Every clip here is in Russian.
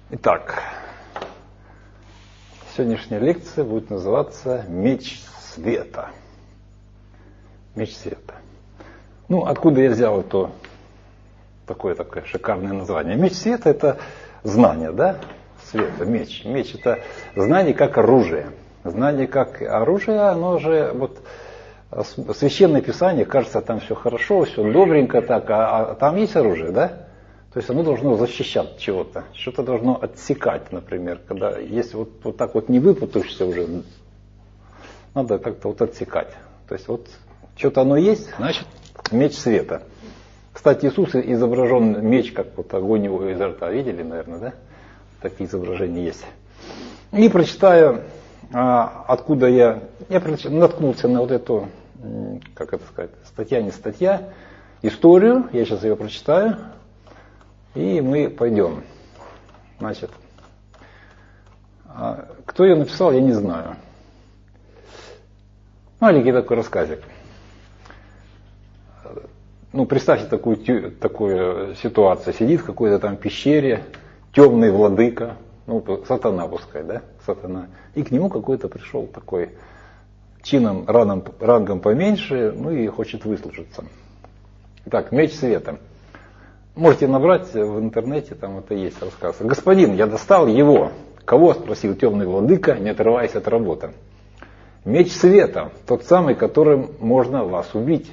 Итак, сегодняшняя лекция будет называться «Меч света». Меч света. Ну, откуда я взял это такое шикарное название? Меч света – это знание, да? Света, меч. Меч – это знание как оружие. Знание как оружие, оно же, вот, Священное Писание, кажется, там все хорошо, все добренько так, а там есть оружие, да? То есть оно должно защищать чего-то, что-то должно отсекать, например, когда если вот так вот не выпутаешься уже, надо как-то вот отсекать. То есть вот что-то оно есть, значит меч света. Кстати, Иисус изображен меч, как вот огонь его изо рта, видели, наверное, да? Такие изображения есть. И прочитаю, откуда я наткнулся на вот эту, как это сказать, статья, не статья, историю, я сейчас ее прочитаю. И мы пойдем. Значит, кто ее написал, я не знаю. Маленький такой рассказик. Ну, представьте такую ситуацию. Сидит в какой-то там пещере темный владыка, ну, сатана пускай, да, сатана. И к нему какой-то пришел такой чином, рангом поменьше, ну и хочет выслужиться. Итак, меч света. Можете набрать в интернете, там это есть рассказ. «Господин, я достал его». «Кого?» – спросил темный владыка, не отрываясь от работы. «Меч света, тот самый, которым можно вас убить».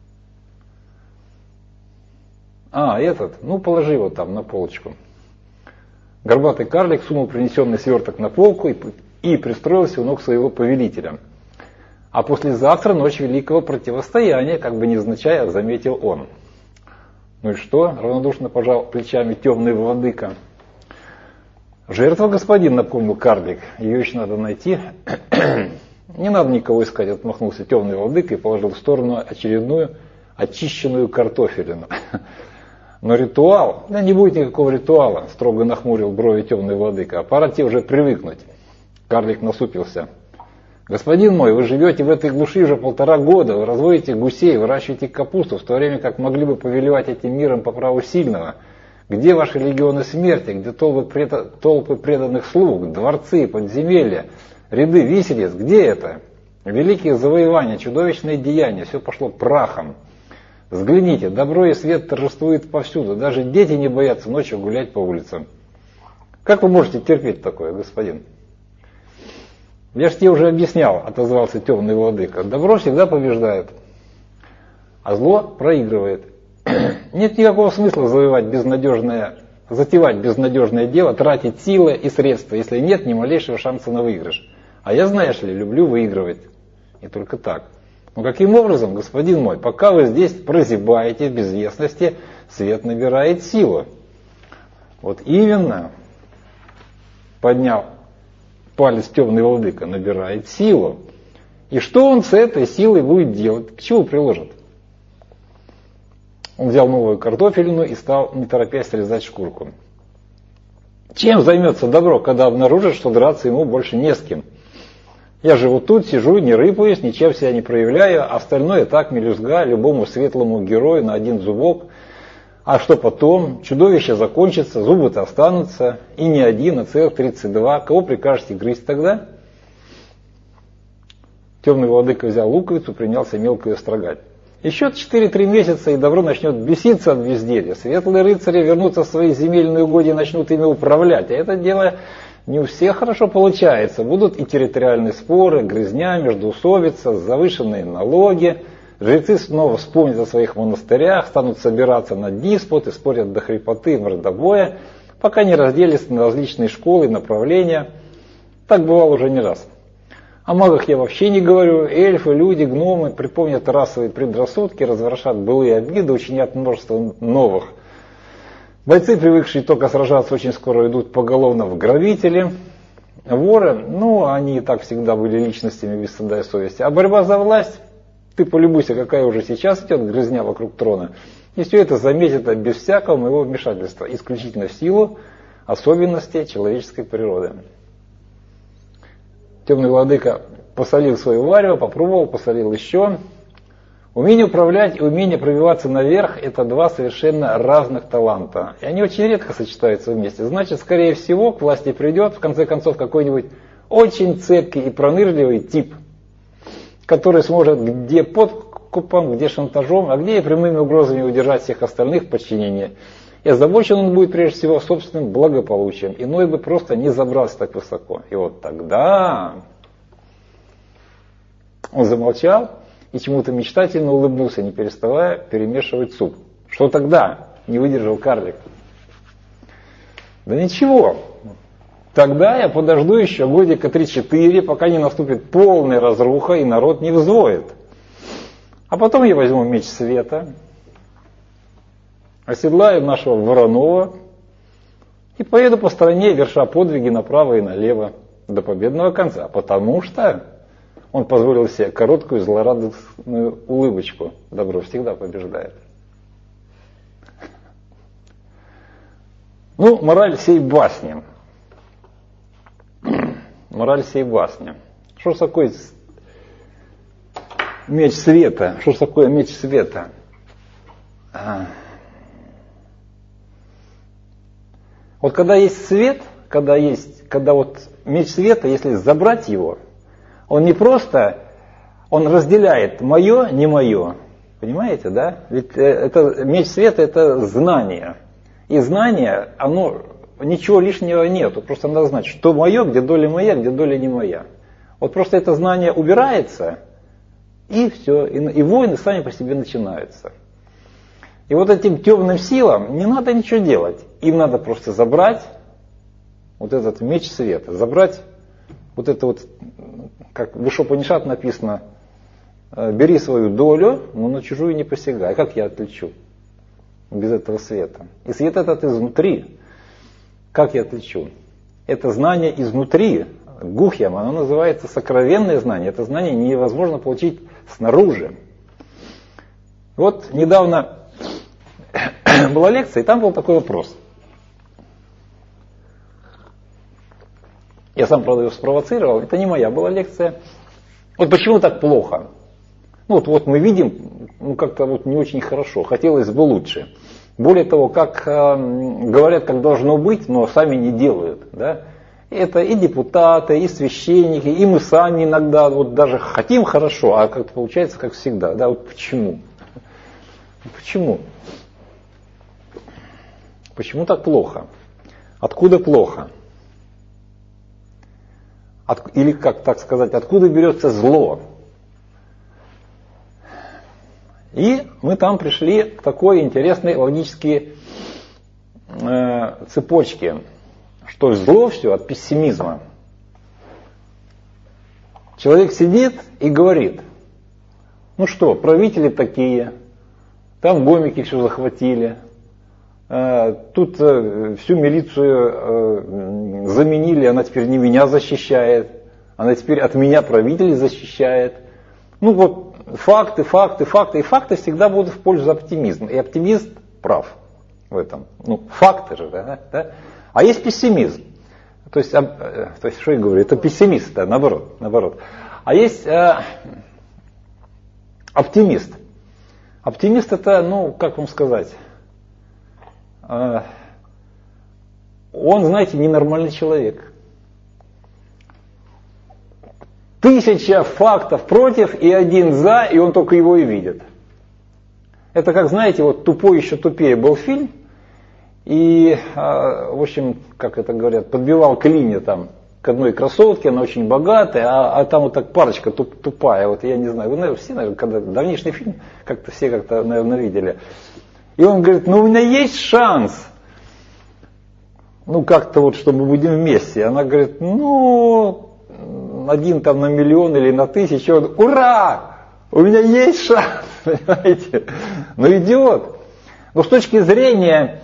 «А, этот? Ну, положи его там на полочку». Горбатый карлик сунул принесенный сверток на полку и пристроился у ног своего повелителя. «А послезавтра ночь великого противостояния», как бы невзначай заметил он. «Ну и что?» — равнодушно пожал плечами темный владыка. «Жертва, господин», — напомнил карлик. «Ее еще надо найти». «Не надо никого искать», — отмахнулся темный владыка и положил в сторону очередную очищенную картофелину. «Но ритуал?» «Да не будет никакого ритуала», — строго нахмурил брови темный владыка. «Пора тебе уже привыкнуть». Карлик насупился. «Господин мой, вы живете в этой глуши уже 1,5 года, вы разводите гусей, выращиваете капусту, в то время как могли бы повелевать этим миром по праву сильного. Где ваши легионы смерти, где толпы преданных слуг, дворцы, подземелья, ряды виселиц, где это? Великие завоевания, чудовищные деяния, все пошло прахом. Взгляните, добро и свет торжествует повсюду, даже дети не боятся ночью гулять по улицам. Как вы можете терпеть такое, господин?» «Я ж тебе уже объяснял», — отозвался темный владыка. «Добро всегда побеждает, а зло проигрывает. Нет никакого смысла затевать безнадежное дело, тратить силы и средства, если нет ни малейшего шанса на выигрыш. А я, знаешь ли, люблю выигрывать. И только так. Но каким образом, господин мой, пока вы здесь прозябаете в безвестности, свет набирает силу». «Вот именно», — поднял палец темный владыка, «набирает силу. И что он с этой силой будет делать? К чему приложит?» Он взял новую картофелину и стал, не торопясь, срезать шкурку. «Чем займется добро, когда обнаружит, что драться ему больше не с кем? Я же вот тут сижу, не рыпаюсь, ничем себя не проявляю, а остальное так мелюзга любому светлому герою на один зубок. А что потом? Чудовище закончится, зубы-то останутся, и не один, а целых 32. Кого прикажете грызть тогда?» Темный владыка взял луковицу, принялся мелко ее строгать. «Еще 4-3 месяца, и добро начнет беситься от безделья. Светлые рыцари вернутся в свои земельные угодья и начнут ими управлять. А это дело не у всех хорошо получается. Будут и территориальные споры, грызня, междоусобица, завышенные налоги. Жрецы снова вспомнят о своих монастырях, станут собираться на диспуты, спорят до хрипоты и мордобоя, пока не разделятся на различные школы и направления. Так бывало уже не раз. О магах я вообще не говорю. Эльфы, люди, гномы припомнят расовые предрассудки, разворошат былые обиды, учинят множество новых. Бойцы, привыкшие только сражаться, очень скоро идут поголовно в грабители. Воры, ну, они и так всегда были личностями без стыда и совести. А борьба за власть, ты полюбуйся, какая уже сейчас идет грызня вокруг трона. И все это заметит без всякого моего вмешательства, исключительно в силу особенностей человеческой природы». Темный владыка посолил свое варево, попробовал, посолил еще. Умение управлять и умение пробиваться наверх – это два совершенно разных таланта. И они очень редко сочетаются вместе. Значит, скорее всего, к власти придет, в конце концов, какой-нибудь очень цепкий и пронырливый тип, который сможет где подкупом, где шантажом, а где и прямыми угрозами удержать всех остальных в подчинении. И озабочен он будет прежде всего собственным благополучием. Иной бы просто не забрался так высоко. И вот тогда он замолчал и чему-то мечтательно улыбнулся, не переставая перемешивать суп. Что тогда? Не выдержал карлик. Да ничего. Тогда я подожду еще годика 3-4, пока не наступит полная разруха и народ не взвоет. А потом я возьму меч света, оседлаю нашего Воронова и поеду по стране, верша подвиги направо и налево до победного конца. Потому что он позволил себе короткую злорадостную улыбочку. Добро всегда побеждает. Ну, мораль всей басни. Мораль всей басни. Что такое меч света? Что такое меч света? Вот когда есть свет, когда вот меч света, если забрать его, он не просто, он разделяет мое, не мое. Понимаете, да? Ведь это, меч света – это знание. И знание, оно, ничего лишнего нету. Просто надо знать, что мое, где доля моя, где доля не моя. Вот просто это знание убирается, и все. И войны сами по себе начинаются. И вот этим темным силам не надо ничего делать. Им надо просто забрать вот этот меч света, забрать вот это вот, как в Ишопанишат написано, бери свою долю, но на чужую не посягай. Как я отличу без этого света? И свет этот изнутри. Как я отличу? Это знание изнутри, гухьям, оно называется сокровенное знание. Это знание невозможно получить снаружи. Вот недавно была лекция, и там был такой вопрос. Я сам, правда, его спровоцировал. Это не моя была лекция. Вот почему так плохо? Ну, вот мы видим, как-то вот не очень хорошо. Хотелось бы лучше. Более того, как говорят, как должно быть, но сами не делают. Да? Это и депутаты, и священники, и мы сами иногда вот даже хотим хорошо, а как-то получается, как всегда. Да? Вот почему? Почему? Почему так плохо? Откуда плохо? Или, как так сказать, откуда берется зло? И мы там пришли к такой интересной логической цепочке, что зло все от пессимизма. Человек сидит и говорит, ну что, правители такие, там гомики все захватили, тут всю милицию заменили, она теперь не меня защищает, она теперь от меня правителей защищает. Ну вот факты, и факты всегда будут в пользу оптимизма. И оптимист прав в этом. Ну, факты же, да? А есть пессимизм. То есть что я говорю, это пессимист, да, наоборот. А есть оптимист. Оптимист это, ну, как вам сказать, он, знаете, ненормальный человек. 1000 фактов против и 1 за, и он только его и видит. Это как, знаете, вот «Тупой еще тупее» был фильм, и, в общем, как это говорят, подбивал клинья там к одной красотке, она очень богатая, а там вот так парочка тупая, вот я не знаю, вы, наверное, все, наверное, когда давнишний фильм, как-то все как-то, наверное, видели. И он говорит, ну у меня есть шанс, ну как-то вот, что мы будем вместе. И она говорит, ну, 1 там на миллион или на 1000, он, ура, у меня есть шанс, понимаете, ну идет. Но с точки зрения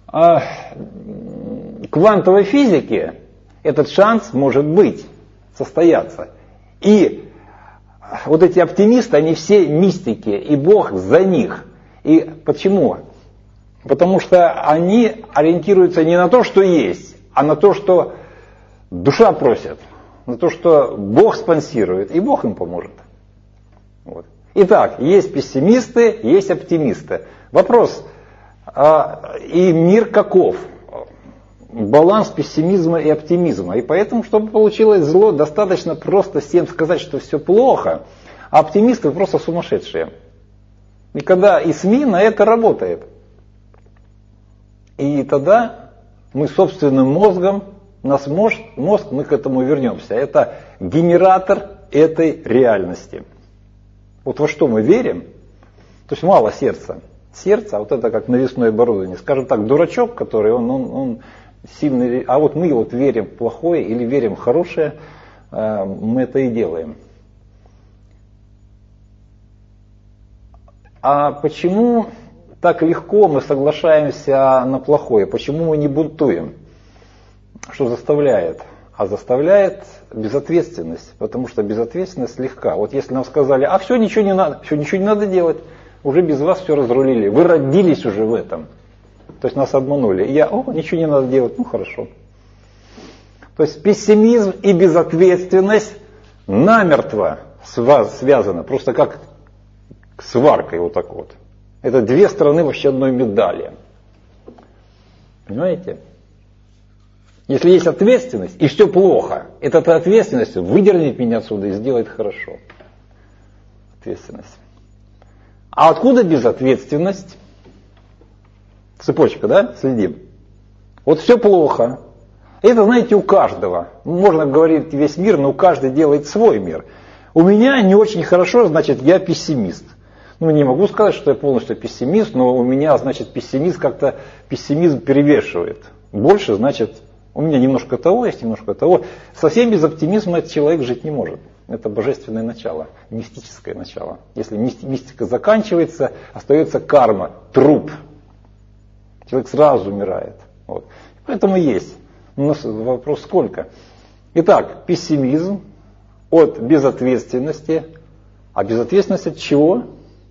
квантовой физики, этот шанс может быть, состояться. И вот эти оптимисты, они все мистики, и Бог за них. И почему? Потому что они ориентируются не на то, что есть, а на то, что душа просит, на то, что Бог спонсирует, и Бог им поможет. Вот. Итак, есть пессимисты, есть оптимисты. Вопрос, и мир каков? Баланс пессимизма и оптимизма. И поэтому, чтобы получилось зло, достаточно просто всем сказать, что все плохо, а оптимисты просто сумасшедшие. И когда и СМИ на это работает. И тогда мы собственным мозгом, наш мозг, мы к этому вернемся. Это генератор этой реальности. Вот во что мы верим, то есть мало сердца. Сердце, вот это как навесное оборудование. Скажем так, дурачок, который он сильный, а вот мы вот верим в плохое или верим в хорошее, мы это и делаем. А почему так легко мы соглашаемся на плохое? Почему мы не бунтуем? Что заставляет? А заставляет безответственность, потому что безответственность легка. Вот если нам сказали, все, ничего не надо делать, уже без вас все разрулили, вы родились уже в этом. То есть нас обманули. И ничего не надо делать, хорошо. То есть пессимизм и безответственность намертво связаны, просто как сваркой вот так вот. Это две стороны вообще одной медали. Понимаете? Если есть ответственность, и все плохо, эта ответственность выдернет меня отсюда и сделает хорошо. Ответственность. А откуда безответственность? Цепочка, да? Следим. Вот все плохо. Это, знаете, у каждого. Можно говорить весь мир, но каждый делает свой мир. У меня не очень хорошо, значит, я пессимист. Не могу сказать, что я полностью пессимист, но у меня, значит, пессимизм перевешивает. Больше, значит, у меня немножко того есть, немножко того. Совсем без оптимизма этот человек жить не может. Это божественное начало, мистическое начало. Если мистика заканчивается, остается карма, труп. Человек сразу умирает. Вот. Поэтому есть. У нас вопрос сколько. Итак, пессимизм от безответственности. А безответственность от чего?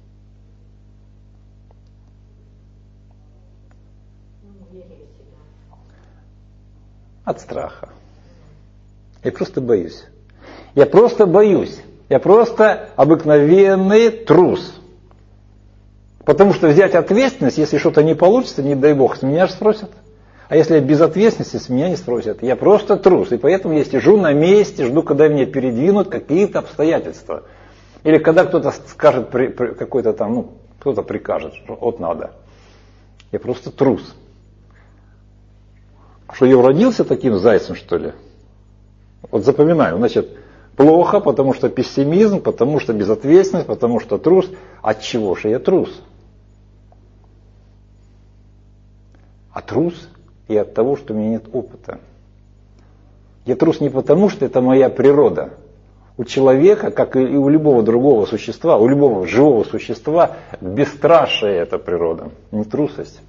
От страха. Я просто боюсь. Я просто боюсь. Я просто обыкновенный трус. Потому что взять ответственность, если что-то не получится, не дай бог, с меня же спросят. А если я без ответственности, с меня не спросят. Я просто трус. И поэтому я сижу на месте, жду, когда меня передвинут какие-то обстоятельства. Или когда кто-то скажет, какой-то там, кто-то прикажет, что вот надо. Я просто трус. Что я уродился таким зайцем, что ли? Вот запоминаю. Значит, плохо, потому что пессимизм, потому что безответственность, потому что трус. От чего же я трус? А трус и от того, что у меня нет опыта. Я трус не потому, что это моя природа. У человека, как и у любого другого существа, у любого живого существа, бесстрашие это природа, не трусость.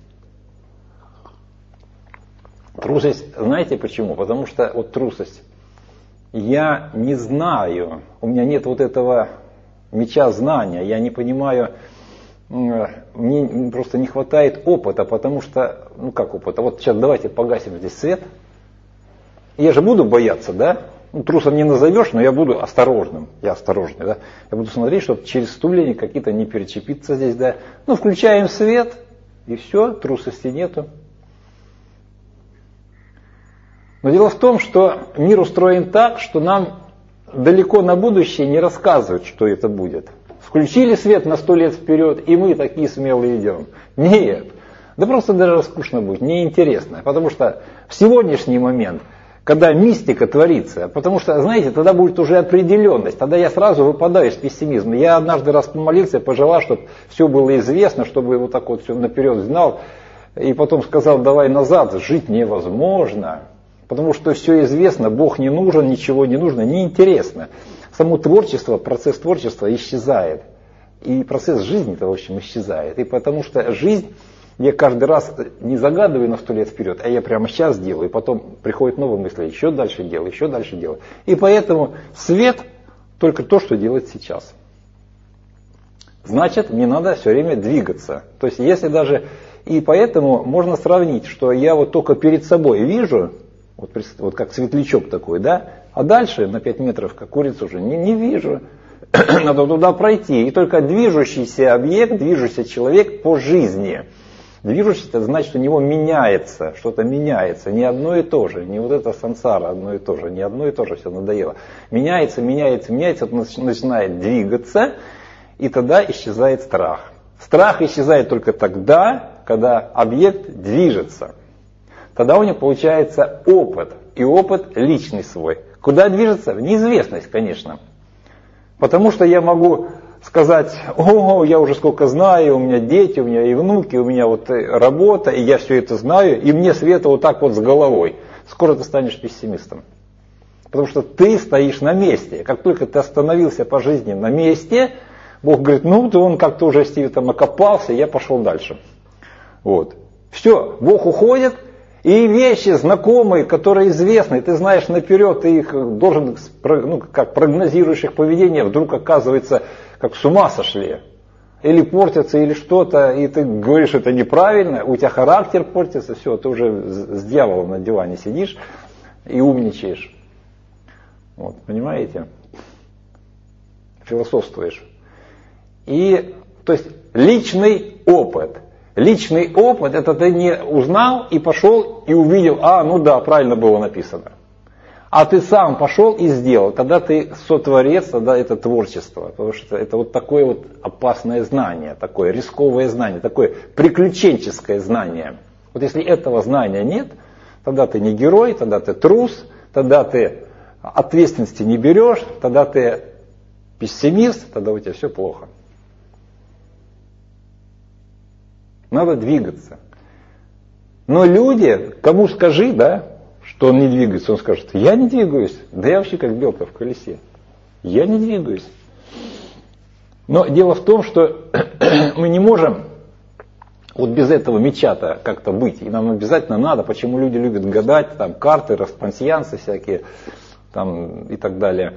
Трусость, знаете почему? Потому что вот трусость. Я не знаю, у меня нет вот этого меча знания, я не понимаю, мне просто не хватает опыта, потому что, как опыта, вот сейчас давайте погасим здесь свет, я же буду бояться, да? Трусом не назовешь, но я буду осторожным, я осторожный, да? Я буду смотреть, чтобы через стулья какие-то не перечепиться здесь, да? Включаем свет, и все, трусости нету. Но дело в том, что мир устроен так, что нам далеко на будущее не рассказывают, что это будет. Включили свет на 100 лет вперед, и мы такие смелые идем. Нет. Да просто даже скучно будет, неинтересно. Потому что в сегодняшний момент, когда мистика творится, потому что, знаете, тогда будет уже определенность, тогда я сразу выпадаю из пессимизма. Я однажды раз помолился, пожелал, чтобы все было известно, чтобы вот так вот все наперед знал, и потом сказал, давай назад, жить невозможно. Потому что все известно, Бог не нужен, ничего не нужно, неинтересно. Само творчество, процесс творчества исчезает. И процесс жизни-то, в общем, исчезает. И потому что жизнь, я каждый раз не загадываю на 100 лет вперед, а я прямо сейчас делаю. И потом приходят новые мысли, еще дальше делаю, еще дальше делаю. И поэтому свет только то, что делает сейчас. Значит, мне надо все время двигаться. То есть, если даже... И поэтому можно сравнить, что я вот только перед собой вижу... Вот как светлячок такой, да? А дальше на 5 метров, как курицу уже, не вижу. надо туда пройти. И только движущийся объект, движущийся человек по жизни. Движущийся, это значит, у него меняется, что-то меняется. Не одно и то же, не вот это сансара одно и то же, не одно и то же все надоело. Меняется, начинает двигаться, и тогда исчезает страх. Страх исчезает только тогда, когда объект движется. Тогда у него получается опыт, и опыт личный свой. Куда движется? В неизвестность, конечно. Потому что я могу сказать: ого, я уже сколько знаю, у меня дети, у меня и внуки, у меня вот работа, и я все это знаю, и мне света вот так вот с головой. Скоро ты станешь пессимистом. Потому что ты стоишь на месте. Как только ты остановился по жизни на месте, Бог говорит: ну, то он как-то уже там окопался, я пошел дальше. Вот. Все, Бог уходит, и вещи знакомые, которые известны, ты знаешь наперед, ты их должен, как прогнозируешь их поведение, вдруг оказывается, как с ума сошли. Или портятся, или что-то, и ты говоришь, это неправильно, у тебя характер портится, все, ты уже с дьяволом на диване сидишь и умничаешь. Вот, понимаете? Философствуешь. И, то есть, личный опыт. Личный опыт, это ты не узнал и пошел и увидел: ну да, правильно было написано. А ты сам пошел и сделал. Тогда ты сотворец, тогда это творчество. Потому что это вот такое вот опасное знание, такое рисковое знание, такое приключенческое знание. Вот если этого знания нет, тогда ты не герой, тогда ты трус, тогда ты ответственности не берешь, тогда ты пессимист, тогда у тебя все плохо. Надо двигаться. Но люди, кому скажи, да, что он не двигается, он скажет: я не двигаюсь, да я вообще как белка в колесе. Я не двигаюсь. Но дело в том, что мы не можем вот без этого меча-то как-то быть. И нам обязательно надо, почему люди любят гадать, там карты, распансьянсы всякие, там и так далее.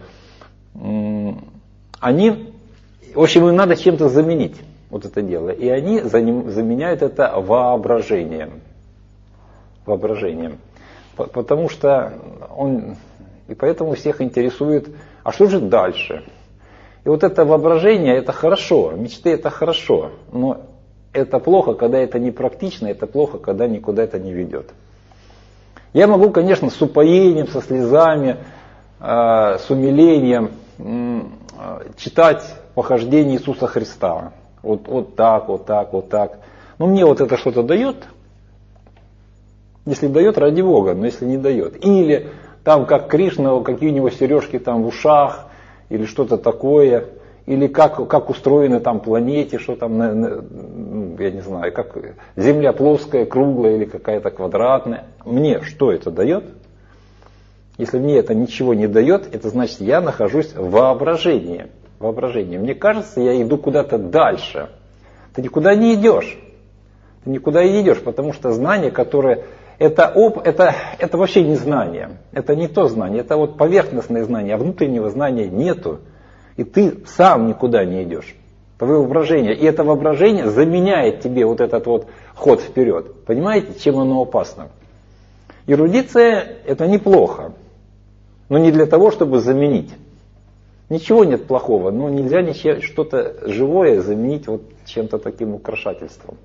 Они, в общем, им надо чем-то заменить вот это дело. И они заменяют это воображением. Воображением. Потому что и поэтому всех интересует: а что же дальше? И вот это воображение, это хорошо, мечты это хорошо, но это плохо, когда это не практично, это плохо, когда никуда это не ведет. Я могу, конечно, с упоением, со слезами, с умилением читать похождения Иисуса Христа. Вот так, вот так, вот так. Но мне вот это что-то дает? Если дает, ради Бога, но если не дает. Или там как Кришна, какие у него сережки там в ушах, или что-то такое. Или как устроены там планеты, что там, я не знаю, как Земля плоская, круглая или какая-то квадратная. Мне что это дает? Если мне это ничего не дает, это значит, я нахожусь в воображении. Воображение. Мне кажется, я иду куда-то дальше. Ты никуда не идешь. Ты никуда и не идешь, потому что знание, которое... Это вообще не знание. Это не то знание. Это вот поверхностное знание, а внутреннего знания нету. И ты сам никуда не идешь. Это воображение. И это воображение заменяет тебе вот этот вот ход вперед. Понимаете, чем оно опасно? Эрудиция – это неплохо. Но не для того, чтобы заменить. Ничего нет плохого, но нельзя что-то живое заменить вот чем-то таким украшательством.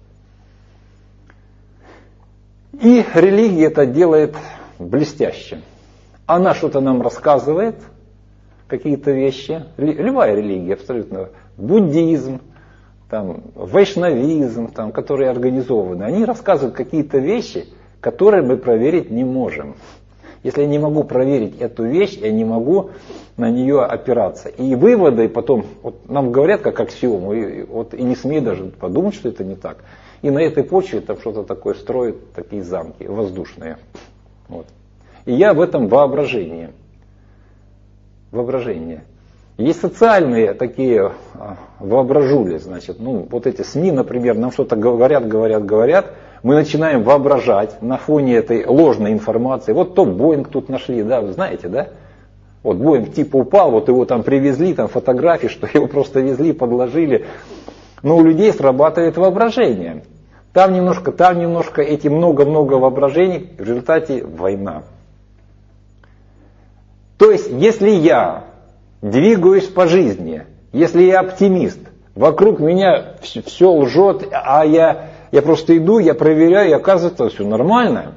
И религия это делает блестяще. Она что-то нам рассказывает, какие-то вещи. Любая религия абсолютно. Буддизм, там, вайшнавизм, там, которые организованы. Они рассказывают какие-то вещи, которые мы проверить не можем. Если я не могу проверить эту вещь, я не могу на нее опираться. И выводы потом, вот нам говорят как аксиому, и не смей даже подумать, что это не так. И на этой почве там что-то такое строят, такие замки воздушные. Вот. И я в этом воображении. Воображение. Есть социальные такие воображули, значит, вот эти СМИ, например, нам что-то говорят, мы начинаем воображать на фоне этой ложной информации. Вот то Боинг тут нашли, да, вы знаете, да? Вот Боинг типа упал, вот его там привезли, там фотографии, что его просто везли, подложили. Но у людей срабатывает воображение. Там немножко, эти много-много воображений, в результате война. То есть, если я двигаюсь по жизни, Если я оптимист, вокруг меня все лжет, а я просто иду, я проверяю, и оказывается, все нормально.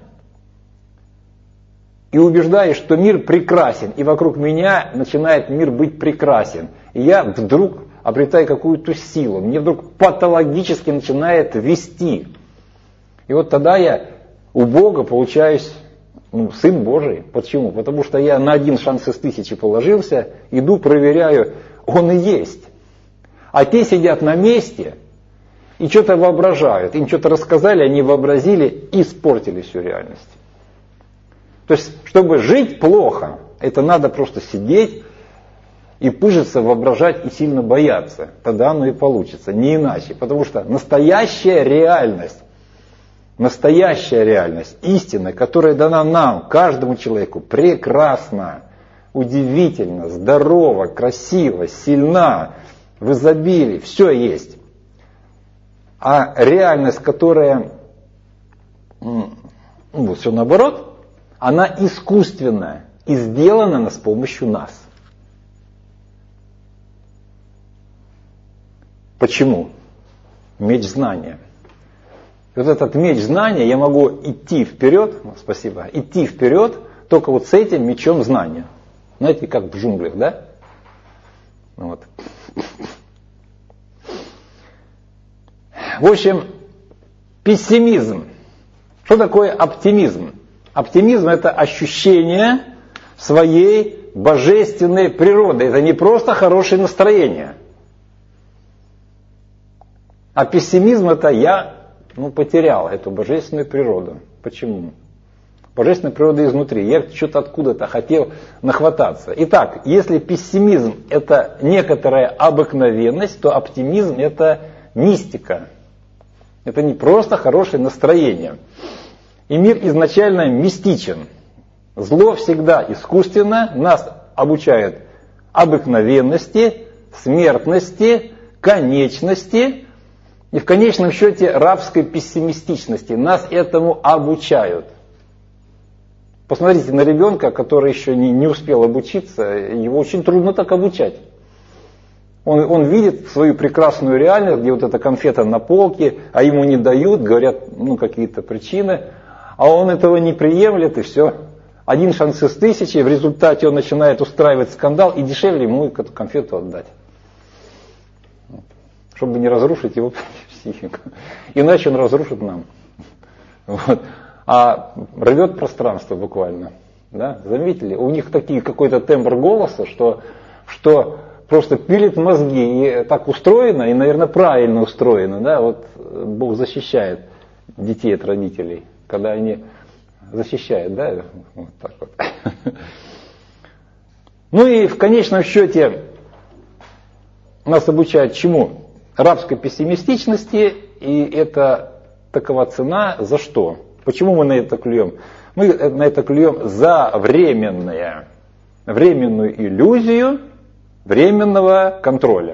И убеждаюсь, что мир прекрасен, и вокруг меня начинает мир быть прекрасен. И я вдруг обретаю какую-то силу, мне вдруг патологически начинает вести. И вот тогда я у Бога получаюсь Сын Божий. Почему? Потому что я на 1 шанс из 1000 положился, иду, проверяю, Он и есть. А те сидят на месте и что-то воображают. Им что-то рассказали, они вообразили и испортили всю реальность. То есть, чтобы жить плохо, это надо просто сидеть и пыжиться, воображать и сильно бояться. Тогда оно и получится, не иначе. Потому что настоящая реальность, истина, которая дана нам, каждому человеку, прекрасна, удивительна, здорова, красива, сильна, в изобилии, все есть. А реальность, которая, все наоборот, она искусственная и сделана с помощью нас. Почему? Меч знания. Вот этот меч знания, я могу идти вперед, идти вперед только вот с этим мечом знания. Знаете, как в джунглях, да? Вот. В общем, пессимизм. Что такое оптимизм? Оптимизм – это ощущение своей божественной природы. Это не просто хорошее настроение. А пессимизм – это я потерял эту божественную природу. Почему? Божественная природа изнутри. Я что-то откуда-то хотел нахвататься. Итак, если пессимизм – это некоторая обыкновенность, то оптимизм – это мистика. Это не просто хорошее настроение. И мир изначально мистичен. Зло всегда искусственно, нас обучают обыкновенности, смертности, конечности и в конечном счете рабской пессимистичности. Нас этому обучают. Посмотрите на ребенка, который еще не успел обучиться, его очень трудно так обучать. Он видит свою прекрасную реальность, где вот эта конфета на полке, а ему не дают, говорят, какие-то причины, а он этого не приемлет, и все. 1 шанс из 1000, в результате он начинает устраивать скандал, и дешевле ему эту конфету отдать. Чтобы не разрушить его психику. Иначе он разрушит нам. Вот. А рвет пространство буквально. Да? Заметили? У них какой-то тембр голоса, что просто пилит мозги. И так устроено, и, наверное, правильно устроено. Да? Вот Бог защищает детей от родителей, когда они защищают. Да? Вот так вот. Ну и в конечном счете нас обучают чему? Рабской пессимистичности, и это такова цена за что? Почему мы на это клюем? Мы на это клюем за временную иллюзию временного контроля.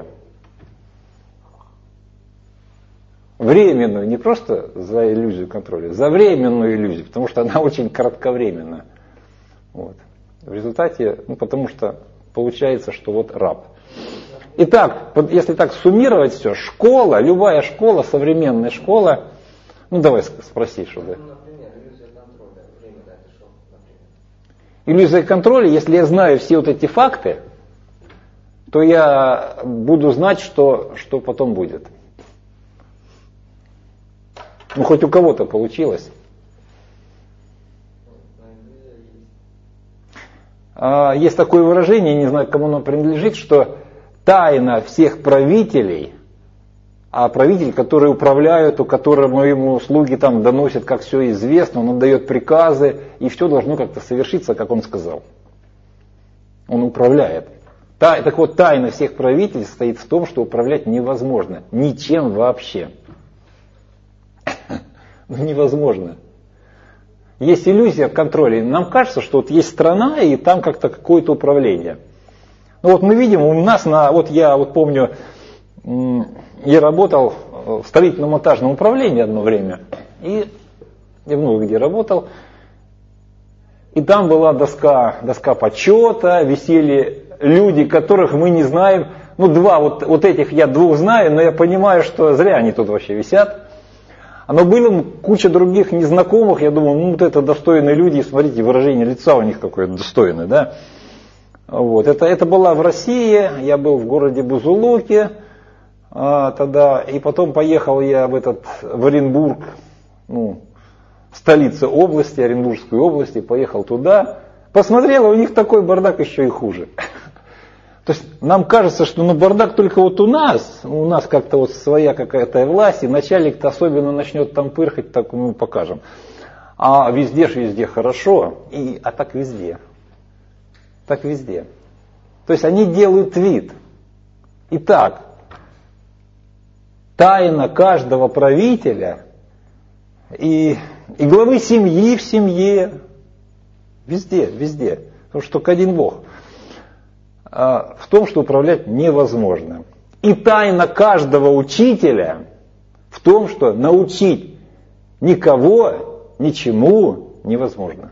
Временную, не просто за иллюзию контроля, за временную иллюзию, потому что она очень кратковременна. Вот. В результате, потому что получается, что вот раб. Итак, если так суммировать все, школа, любая школа, современная школа, давай спроси, что да. Например, иллюзия контроля. Время, да, это что, например? Иллюзия контроля, если я знаю все вот эти факты, то я буду знать, что потом будет. Хоть у кого-то получилось. Есть такое выражение, не знаю, кому оно принадлежит, что тайна всех правителей, а правитель, который управляет, у которого ему слуги там доносят, как все известно, он отдает приказы, и все должно как-то совершиться, как он сказал. Он управляет. Так вот, тайна всех правителей состоит в том, что управлять невозможно. Ничем вообще. Невозможно. Есть иллюзия контроля. Нам кажется, что вот есть страна, и там как-то какое-то управление. Вот мы видим, у нас я помню, я работал в строительно-монтажном управлении одно время, и я много где работал, и там была доска почета, висели люди, которых мы не знаем, Ну, два вот этих я двух знаю, но я понимаю, что зря они тут вообще висят. Но были куча других незнакомых, я думаю, ну вот это достойные люди, и смотрите, выражение лица у них какое достойное, да. Вот, это было в России, я был в городе Бузулуке тогда, и потом поехал я в Оренбург, ну, столица области, Оренбургской области, поехал туда, посмотрел, а у них такой бардак еще и хуже. То есть нам кажется, что ну, бардак только вот у нас как-то вот своя какая-то власть, и начальник-то особенно начнет там пырхать, так мы покажем. А везде хорошо, а так везде. Так везде. То есть они делают вид. Итак, тайна каждого правителя и главы семьи в семье, везде, потому что только один Бог, в том, что управлять невозможно. И тайна каждого учителя в том, что научить никого ничему невозможно.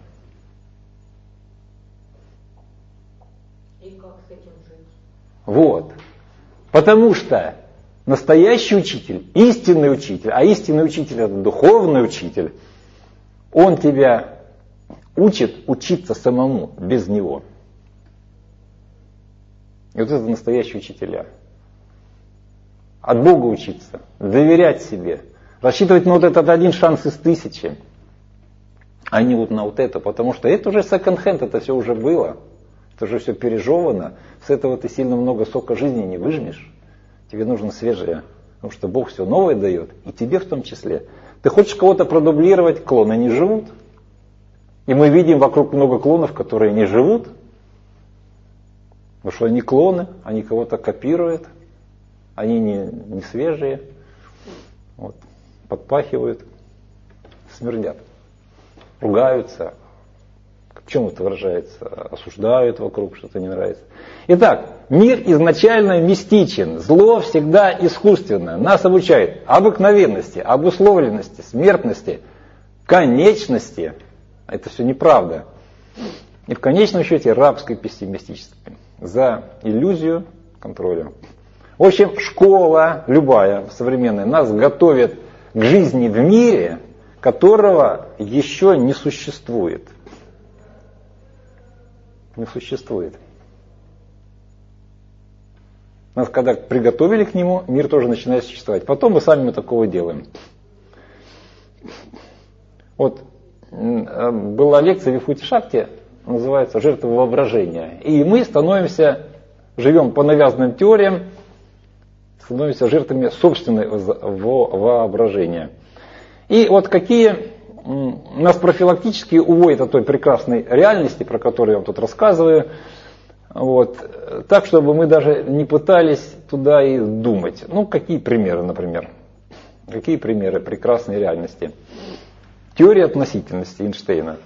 И как с этим жить? Вот. Потому что настоящий учитель, истинный учитель, а истинный учитель это духовный учитель, он тебя учит учиться самому без него. И вот это настоящие учителя. От Бога учиться, доверять себе, рассчитывать на вот этот один шанс из 1000, а не вот на вот это, потому что это уже секонд-хенд, это все уже было, это уже все пережевано, с этого ты сильно много сока жизни не выжмешь, тебе нужно свежее, потому что Бог все новое дает, и тебе в том числе. Ты хочешь кого-то продублировать, клоны не живут, и мы видим вокруг много клонов, которые не живут, потому что они клоны, они кого-то копируют, они не свежие, вот, подпахивают, смердят, ругаются. В чем это выражается? Осуждают вокруг, что-то не нравится. Итак, мир изначально мистичен, зло всегда искусственно. Нас обучают обыкновенности, обусловленности, смертности, конечности. Это все неправда. И в конечном счете рабской пессимистической. За иллюзию контроля. В общем, школа любая, современная, нас готовит к жизни в мире, которого еще не существует. Не существует. Нас когда приготовили к нему, мир тоже начинает существовать. Потом мы такого делаем. Вот была лекция в Вифути Шакти, называется «Жертва воображения». И мы живем по навязанным теориям, становимся жертвами собственного воображения. И вот какие нас профилактически уводят от той прекрасной реальности, про которую я вам тут рассказываю, вот, так, чтобы мы даже не пытались туда и думать. Ну, какие примеры, например? Какие примеры прекрасной реальности? Теория относительности Эйнштейна.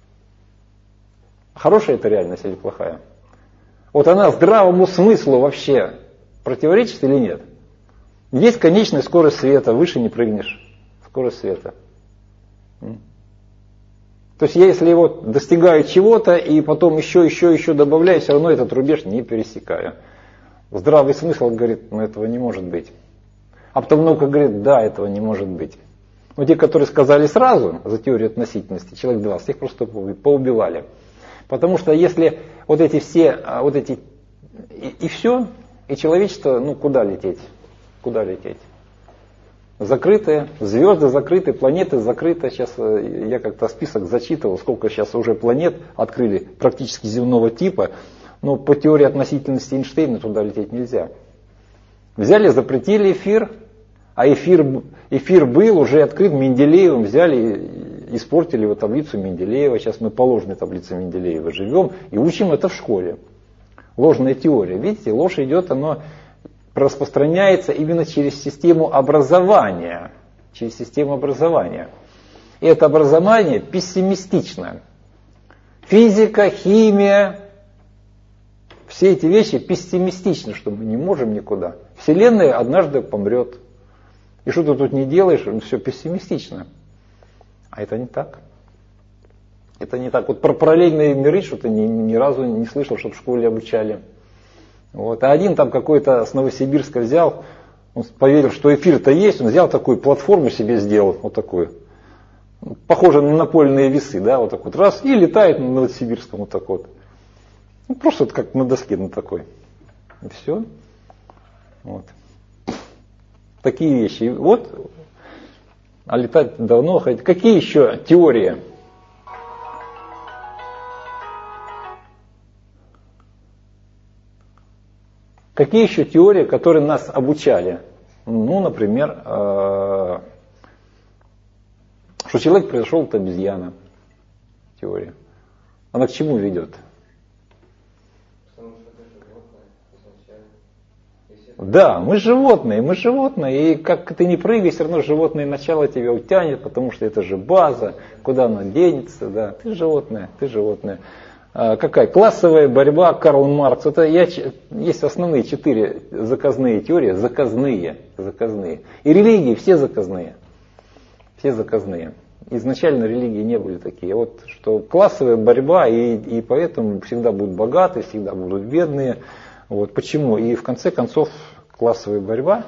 Хорошая это реальность или плохая? Вот она здравому смыслу вообще противоречит или нет? Есть конечная скорость света, выше не прыгнешь. Скорость света. То есть я, если его достигаю чего-то и потом еще добавляю, все равно этот рубеж не пересекаю. Здравый смысл говорит, ну этого не может быть. А потом наука говорит, да, этого не может быть. Но те, которые сказали сразу за теорию относительности, человек 20, их просто поубивали. Потому что если вот эти все, и все, и человечество, ну куда лететь? Куда лететь? Закрытые, звезды закрыты, планеты закрыты. Сейчас я как-то список зачитывал, сколько сейчас уже планет открыли практически земного типа. Но по теории относительности Эйнштейна туда лететь нельзя. Взяли, запретили эфир, а эфир был уже открыт Менделеевым, взяли, испортили его таблицу Менделеева. Сейчас мы по ложной таблице Менделеева живем и учим это в школе. Ложная теория. Видите, ложь идет, оно распространяется именно через систему образования. Через систему образования. И это образование пессимистично. Физика, химия, все эти вещи пессимистичны, что мы не можем никуда. Вселенная однажды помрет. И что ты тут не делаешь, все пессимистично. А это не так. Это не так. Вот про параллельные миры что-то ни разу не слышал, чтобы в школе обучали. Вот. А один там какой-то с Новосибирска взял, он поверил, что эфир-то есть, он взял такую платформу себе сделал, вот такую. Похоже на напольные весы, да, вот так вот раз, и летает на Новосибирском вот так вот. Ну, просто вот как на доске на такой. И все. Вот. Такие вещи. И вот, а летать давно. Какие еще теории? Какие еще теории, которые нас обучали? Ну, например, что человек произошел от обезьяны. Теория. Она к чему ведет? Потому что это животное изначально. Да, мы животные, и как ты не прыгай, все равно животное начало тебя утянет, потому что это же база, куда оно денется, да, ты животное. Какая классовая борьба, Карл Маркс, это есть основные 4 заказные теории, заказные. И религии все заказные. Изначально религии не были такие. Вот что классовая борьба, и поэтому всегда будут богатые, всегда будут бедные. Вот почему? И в конце концов классовая борьба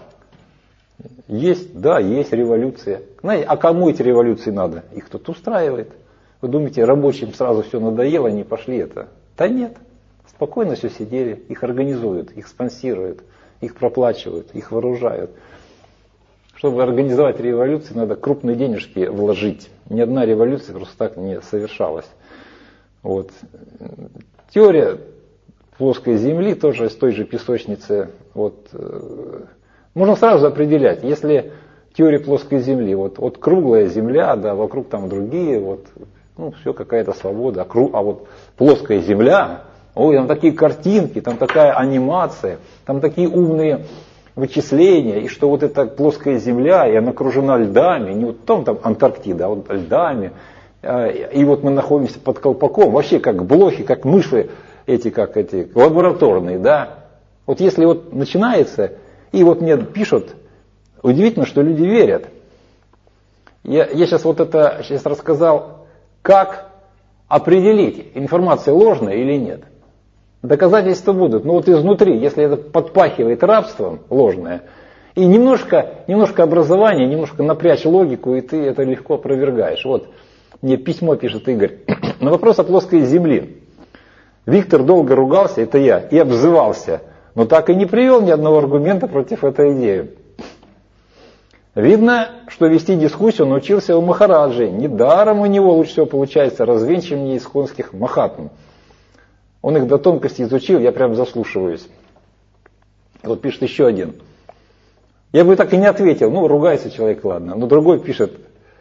есть, да, есть революция. Знаете, а кому эти революции надо? Их кто-то устраивает. Вы думаете, рабочим сразу все надоело, они пошли это? Да нет. Спокойно все сидели, их организуют, их спонсируют, их проплачивают, их вооружают. Чтобы организовать революцию, надо крупные денежки вложить. Ни одна революция просто так не совершалась. Вот. Теория плоской земли тоже из той же песочницы. Вот. Можно сразу определять, если теория плоской земли, вот круглая земля, да, вокруг там другие, вот, ну, все какая-то свобода, а вот плоская земля, ой, там такие картинки, там такая анимация, там такие умные вычисления, и что вот эта плоская земля, и она окружена льдами, не вот там Антарктида, а вот льдами, и вот мы находимся под колпаком, вообще как блохи, как мыши, эти лабораторные, да. Вот если вот начинается, и вот мне пишут, удивительно, что люди верят. Я сейчас рассказал, как определить, информация ложная или нет. Доказательства будут, но вот изнутри, если это подпахивает рабством ложное, и немножко образования, немножко напрячь логику, и ты это легко опровергаешь. Вот мне письмо пишет Игорь. На вопрос о плоской земле. Виктор долго ругался, это я, и обзывался, но так и не привел ни одного аргумента против этой идеи. Видно, что вести дискуссию научился у Махараджи. Недаром у него лучше всего получается развенчивание исконских махатм. Он их до тонкости изучил, я прям заслушиваюсь. Вот пишет еще один. Я бы так и не ответил, ну ругается человек, ладно. Но другой пишет,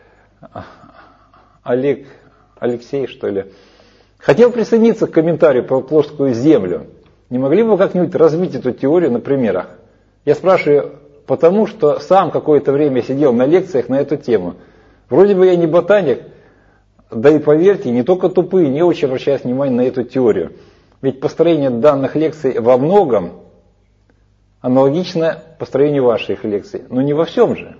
Алексей что ли. Хотел присоединиться к комментарию про плоскую землю. Не могли бы вы как-нибудь развить эту теорию на примерах? Я спрашиваю, потому что сам какое-то время сидел на лекциях на эту тему. Вроде бы я не ботаник, да и поверьте, не только тупые не очень обращают внимание на эту теорию. Ведь построение данных лекций во многом аналогично построению ваших лекций. Но не во всем же.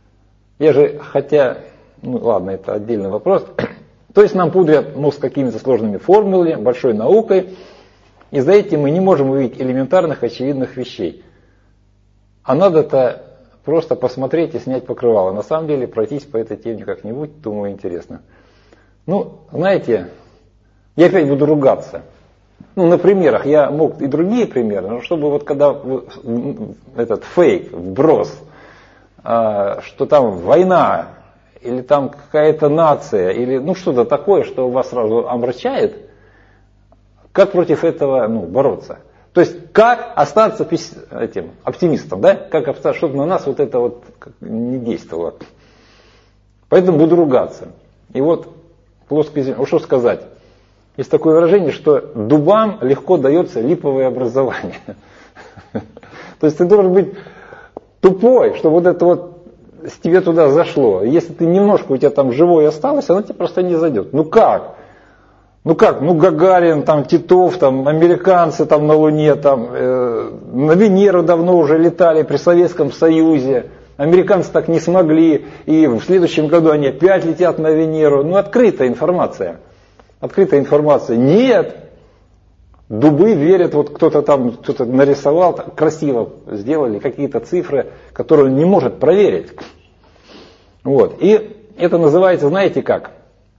Ну ладно, это отдельный вопрос. То есть нам пудрят мозг какими-то сложными формулами, большой наукой, и за этим мы не можем увидеть элементарных, очевидных вещей. А надо-то просто посмотреть и снять покрывало. На самом деле пройтись по этой теме как-нибудь, думаю, интересно. Ну, знаете, я опять буду ругаться. Ну, на примерах, я мог и другие примеры, но чтобы вот когда этот фейк, вброс, что там война, или там какая-то нация, или ну что-то такое, что вас сразу омрачает, как против этого бороться? То есть, как остаться этим оптимистом, да? Как остаться, чтобы на нас вот это вот не действовало. Поэтому буду ругаться. И вот плоская земля, что сказать? Есть такое выражение, что дубам легко дается липовое образование. То есть ты должен быть тупой, чтобы вот это вот с тебе туда зашло. Если ты немножко у тебя там живой осталось, оно тебе просто не зайдет. Ну как? Ну Гагарин, там Титов, там американцы там на Луне, там на Венеру давно уже летали при Советском Союзе. Американцы так не смогли, и в следующем году они опять летят на Венеру. Ну открытая информация. Открытая информация. Нет. Дубы верят, вот кто-то там кто-то нарисовал, красиво сделали какие-то цифры, которые он не может проверить. Вот. И это называется, знаете как?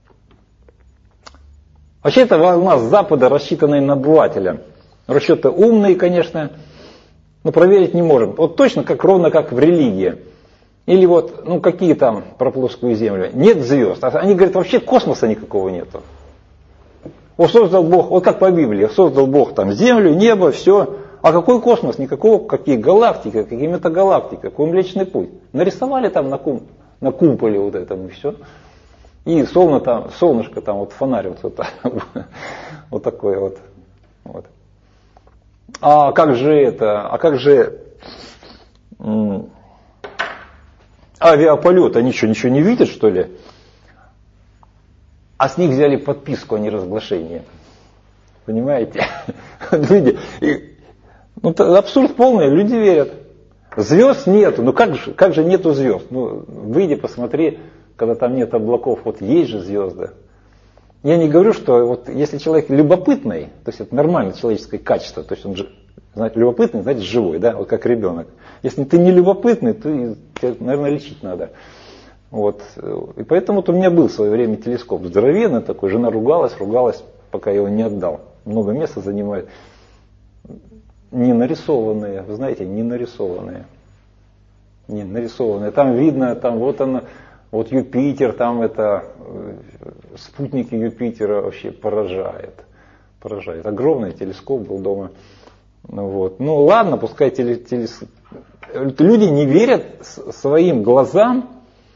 Вообще это волна с Запада, рассчитанная на обывателя. Расчеты умные, конечно, но проверить не можем. Вот точно ровно как в религии. Или вот, какие там про плоскую землю? Нет звезд. Они говорят, вообще космоса никакого нету. Вот создал Бог, вот как по Библии, создал Бог там землю, небо, все. А какой космос? Никакого, какие галактики, какие метагалактики, какой Млечный Путь. Нарисовали там на кумполе вот этом и все. И солнышко там, вот фонарь вот такой вот. А как же авиаполет, они что, ничего не видят, что ли? А с них взяли подписку о неразглашении. Понимаете? Люди, абсурд полный, люди верят. Звезд нету, как же нету звезд? Выйди, посмотри, когда там нет облаков, вот есть же звезды. Я не говорю, что вот если человек любопытный, то есть это нормальное человеческое качество, то есть он же, знаете, любопытный, значит живой, да, вот как ребенок. Если ты не любопытный, то тебя, наверное, лечить надо. Вот. И поэтому у меня был в свое время телескоп здоровенный такой, жена ругалась, пока я его не отдал. Много места занимает. Не нарисованные, вы знаете, не нарисованные. Там видно, там вот Юпитер, там спутники Юпитера вообще поражает. Огромный телескоп был дома. Ладно, пускай телескоп. Люди не верят своим глазам,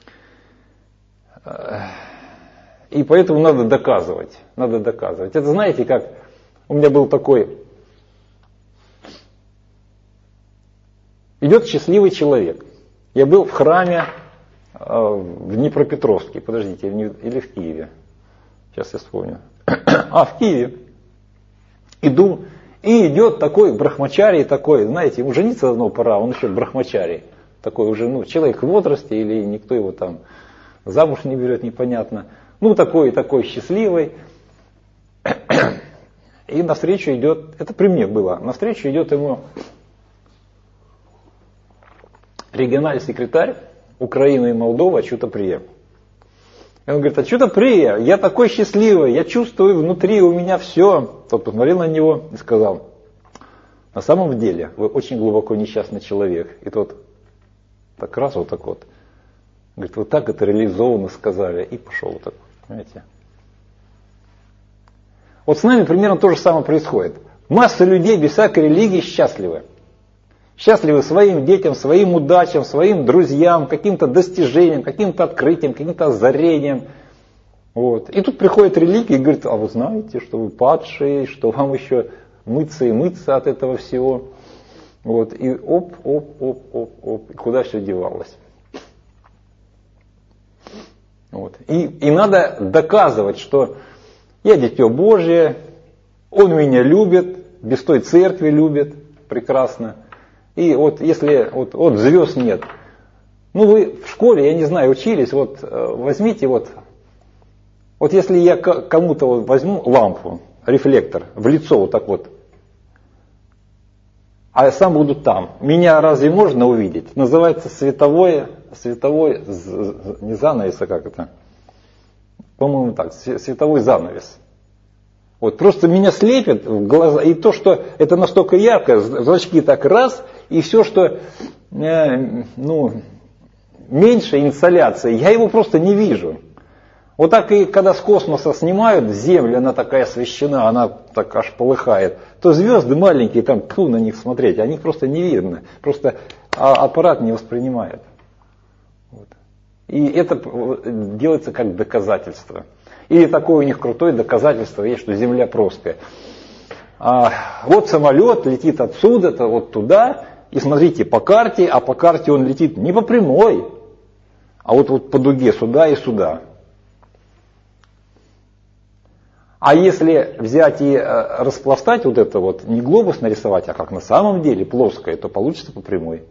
и поэтому надо доказывать. Это знаете, как у меня был такой, идет счастливый человек. Я был в храме в Днепропетровске, подождите, или в Киеве. Сейчас я вспомню. В Киеве. Иду, и идет такой брахмачарий, знаете, ему жениться давно пора, он еще брахмачарий. Такой уже, человек в возрасте, или никто его там замуж не берет, непонятно. Такой счастливый. И навстречу идет, это при мне было, навстречу идет ему региональный секретарь Украины и Молдовы Чутоприя. И он говорит, Чутоприя, я такой счастливый, я чувствую внутри у меня все. Тот посмотрел на него и сказал, на самом деле вы очень глубоко несчастный человек. И тот так раз вот так вот. Говорит, вот так это реализованно сказали. И пошел вот так, понимаете. Вот с нами примерно то же самое происходит. Масса людей без всякой религии счастливы. Счастливы своим детям, своим удачам, своим друзьям, каким-то достижениям, каким-то открытием, каким-то озарением. Вот. И тут приходит религия и говорит, а вы знаете, что вы падшие, что вам еще мыться и мыться от этого всего. Вот. И оп, и куда все девалось. Вот. И надо доказывать, что я дитё Божие, Он меня любит, без той церкви любит, прекрасно. И вот если вот звезд нет, вы в школе, я не знаю, учились, возьмите вот если я кому-то возьму лампу, рефлектор в лицо вот так вот, а я сам буду там, меня разве можно увидеть? Называется световой, не занавес, а как это? По-моему так, световой занавес. Вот просто меня слепит в глаза, и то, что это настолько ярко, зрачки так раз, и все, что меньше инсоляции, я его просто не вижу. Вот так и когда с космоса снимают Землю, она такая освещена, она так аж полыхает, то звезды маленькие, там на них смотреть, о них просто не видно, просто аппарат не воспринимает. Вот. И это делается как доказательство. Или такое у них крутое доказательство есть, что Земля плоская. Вот самолет летит отсюда-то вот туда, и смотрите по карте, а по карте он летит не по прямой, а вот по дуге сюда и сюда. А если взять и распластать вот это вот, не глобус нарисовать, а как на самом деле плоское, то получится по прямой.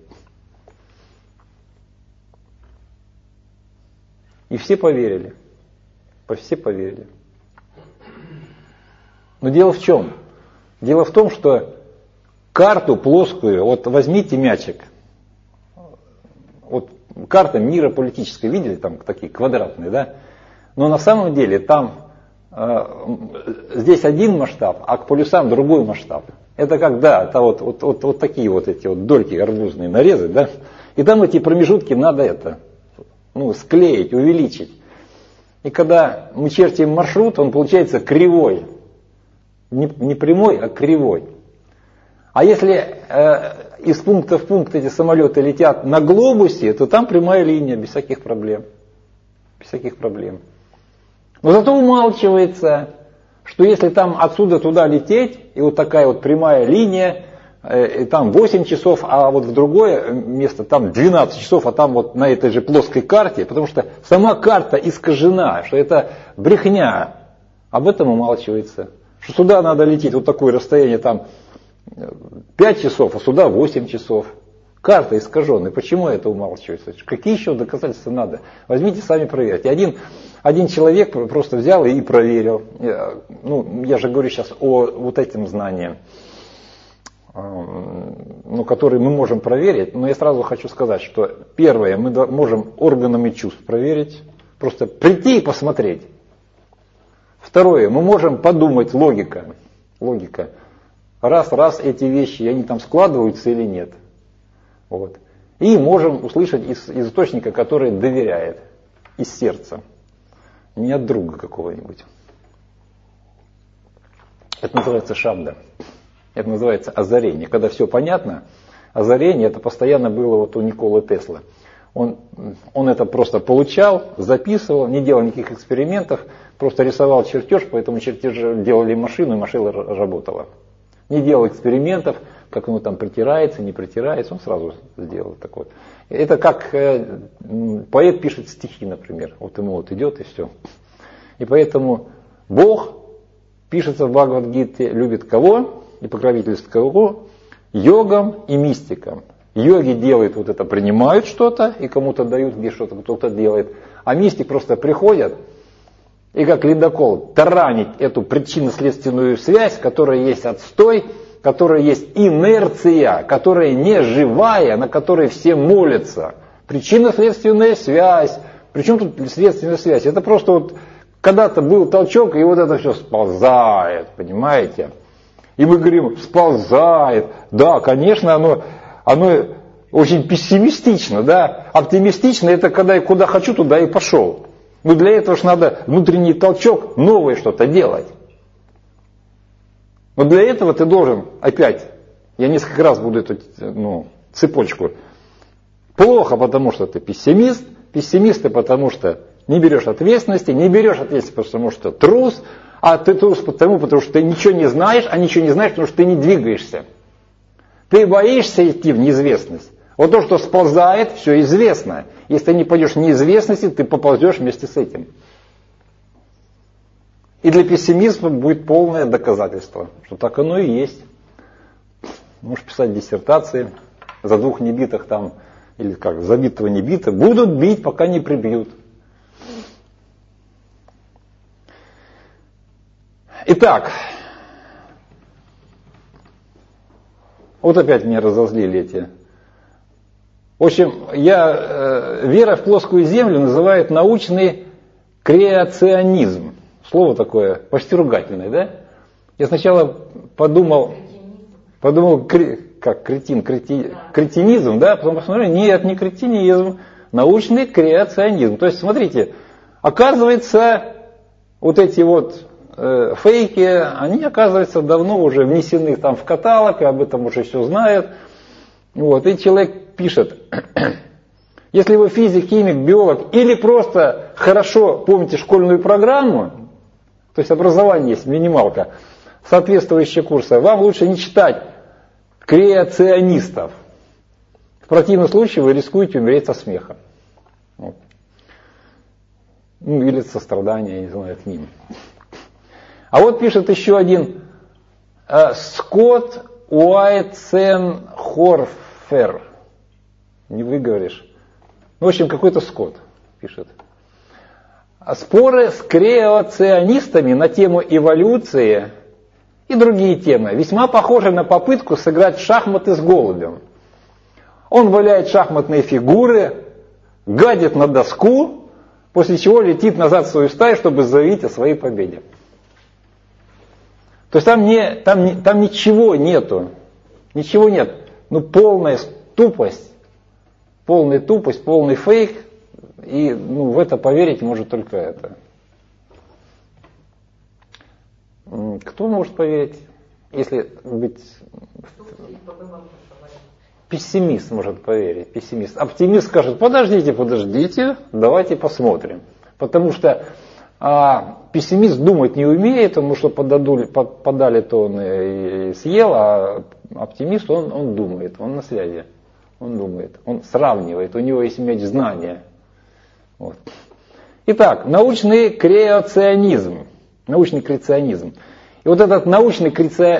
И все поверили. Все поверили. Но дело в чем? Дело в том, что карту плоскую, вот возьмите мячик, вот карта мира политическая, видели, там такие квадратные, да? Но на самом деле там здесь один масштаб, а к полюсам другой масштаб. Это как, да, это вот такие вот эти вот дольки арбузные нарезать, да? И там эти промежутки надо склеить, увеличить. И когда мы чертим маршрут, он получается кривой. Не прямой, а кривой. А если из пункта в пункт эти самолеты летят на глобусе, то там прямая линия, без всяких проблем. Без всяких проблем. Но зато умалчивается, что если там отсюда туда лететь, и вот такая вот прямая линия, и там 8 часов, а вот в другое место там 12 часов, а там вот на этой же плоской карте, потому что сама карта искажена, что это брехня, об этом умалчивается. Что сюда надо лететь вот такое расстояние там 5 часов, а сюда 8 часов. Карта искаженная. Почему это умалчивается? Какие еще доказательства надо? Возьмите, сами проверьте. Один человек просто взял и проверил. Я же говорю сейчас о вот этим знаниям, которые мы можем проверить. Но я сразу хочу сказать, что первое, мы можем органами чувств проверить. Просто прийти и посмотреть. Второе, мы можем подумать, логика. Раз эти вещи, они там складываются или нет. Вот. И можем услышать из источника, который доверяет, из сердца, не от друга какого-нибудь. Это называется шабда. Это называется озарение. Когда все понятно, озарение, это постоянно было вот у Николы Теслы. Он это просто получал, записывал, не делал никаких экспериментов, просто рисовал чертеж, по этому чертежу делали машину, и машина работала. Не делал экспериментов, как оно там притирается, не притирается, он сразу сделал так вот. Это как поэт пишет стихи, например. Вот ему вот идет и все. И поэтому Бог, пишется в Бхагавад-гите, любит кого? И покровительствует кого? Йогам и мистикам. Йоги делают вот это, принимают что-то, и кому-то дают, где что-то кто-то делает. А мистик просто приходят, и как ледокол таранить эту причинно-следственную связь, которая есть отстой, которая есть инерция, которая не живая, на которой все молятся. Причинно-следственная связь. Причем тут следственная связь? Это просто вот когда-то был толчок, и вот это все сползает, понимаете? И мы говорим, сползает. Да, конечно, оно очень пессимистично, да. Оптимистично это когда я куда хочу, туда и пошел. Но для этого же надо внутренний толчок, новое что-то делать. Но для этого ты должен, опять, я несколько раз буду эту цепочку. Плохо, потому что ты пессимист, пессимист ты потому что не берешь ответственности, не берешь ответственности, потому что трус, а ты трус потому что ты ничего не знаешь, а ничего не знаешь, потому что ты не двигаешься. Ты боишься идти в неизвестность. Вот то, что сползает, все известно. Если ты не пойдешь в неизвестности, ты поползешь вместе с этим. И для пессимизма будет полное доказательство, что так оно и есть. Можешь писать диссертации, за двух небитых там, или как, забитого не бита, будут бить, пока не прибьют. Итак, вот опять меня разозлили эти. В общем, вера в плоскую землю называют научный креационизм. Слово такое почти ругательное, да? Я сначала подумал, как кретинизм, да? Потом посмотрел, нет, не кретинизм, научный креационизм. То есть, смотрите, оказывается, вот эти вот фейки, они, оказывается, давно уже внесены там в каталог, и об этом уже все знают. Вот, и человек пишет, если вы физик, химик, биолог или просто хорошо помните школьную программу, то есть образование есть, минималка, соответствующие курсы, вам лучше не читать креационистов. В противном случае вы рискуете умереть со смеха. Вот. Или со страдания, я не знаю, к ним. А вот пишет еще один Скотт Уайтсенхорфер. Не выговоришь. В общем, какой-то Скотт пишет. Споры с креационистами на тему эволюции и другие темы, весьма похожи на попытку сыграть в шахматы с голубем. Он валяет шахматные фигуры, гадит на доску, после чего летит назад в свою стаю, чтобы заявить о своей победе. То есть там ничего нету. Ничего нет. Ну, полная тупость, полный фейк. И в это поверить может только это. Кто может поверить, если быть... Пессимист может поверить, пессимист. Оптимист скажет, подождите, давайте посмотрим. Потому что пессимист думать не умеет, потому что подали, то он и съел, а оптимист, он думает, он на связи, он думает, он сравнивает, у него есть мяч знания. Вот. Итак, научный креационизм. И вот этот научный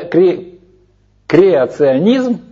креационизм,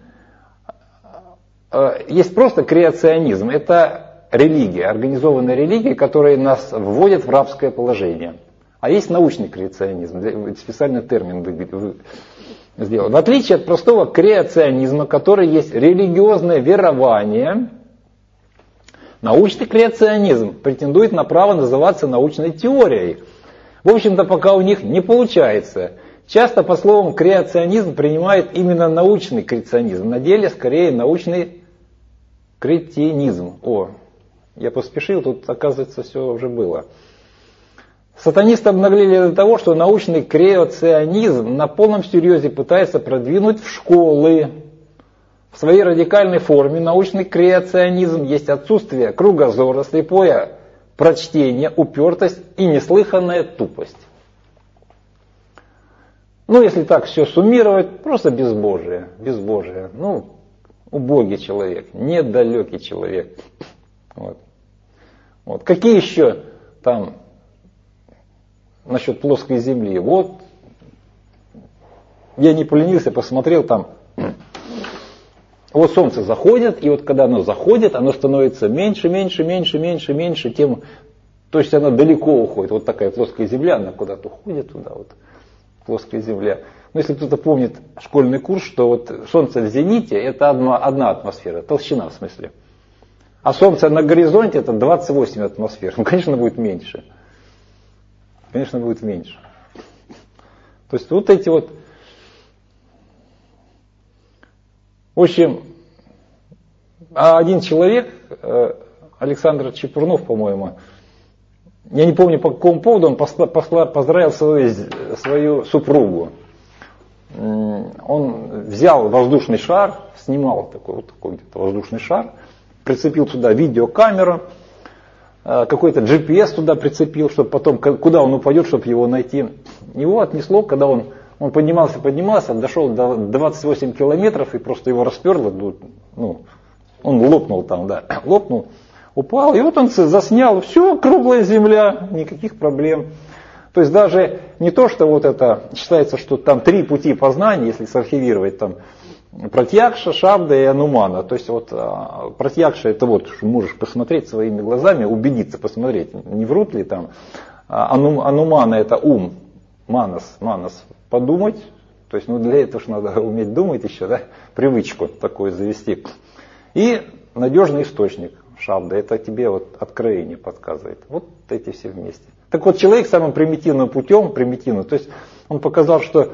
есть просто креационизм, это религия, организованная религия, которая нас вводит в рабское положение. А есть научный креационизм, специальный термин сделан. В отличие от простого креационизма, который есть религиозное верование, научный креационизм претендует на право называться научной теорией. В общем-то, пока у них не получается. Часто по словам креационизм принимает именно научный креационизм. На деле скорее научный кретинизм. Я поспешил, тут оказывается все уже было. Сатанисты обнаглели до того, что научный креационизм на полном серьезе пытается продвинуть в школы. В своей радикальной форме научный креационизм есть отсутствие кругозора, слепое прочтение, упертость и неслыханная тупость. Если так все суммировать, просто безбожие. Убогий человек, недалекий человек. Вот. Какие еще там насчет плоской земли? Я не поленился, посмотрел там. Солнце заходит, и когда оно заходит, оно становится меньше, тем, то есть оно далеко уходит. Вот такая плоская земля, она куда-то уходит туда, плоская земля. Но если кто-то помнит школьный курс, что Солнце в зените это одна атмосфера, толщина в смысле. А Солнце на горизонте это 28 атмосфер. Конечно, будет меньше. То есть эти В общем, один человек, Александр Чепурнов, по-моему, я не помню по какому поводу, он поздравил свою супругу. Он взял воздушный шар, снимал такой где-то воздушный шар, прицепил туда видеокамеру, какой-то GPS туда прицепил, чтобы потом, куда он упадет, чтобы его найти. Его отнесло, когда он поднимался, дошел до 28 километров и просто его расперло, он лопнул там, лопнул, упал, и он заснял, все, круглая земля, никаких проблем. То есть даже не то, что это считается, что там 3 пути познания, если сархивировать там Пратьякша, Шабда и Анумана. То есть Пратьякша это можешь посмотреть своими глазами, убедиться, посмотреть, не врут ли там. Анумана это ум, манас, подумать. То есть для этого же надо уметь думать еще, привычку такую завести. И надежный источник Шабда, это тебе откровение подсказывает. Эти все вместе. Так человек самым примитивным путем, то есть он показал, что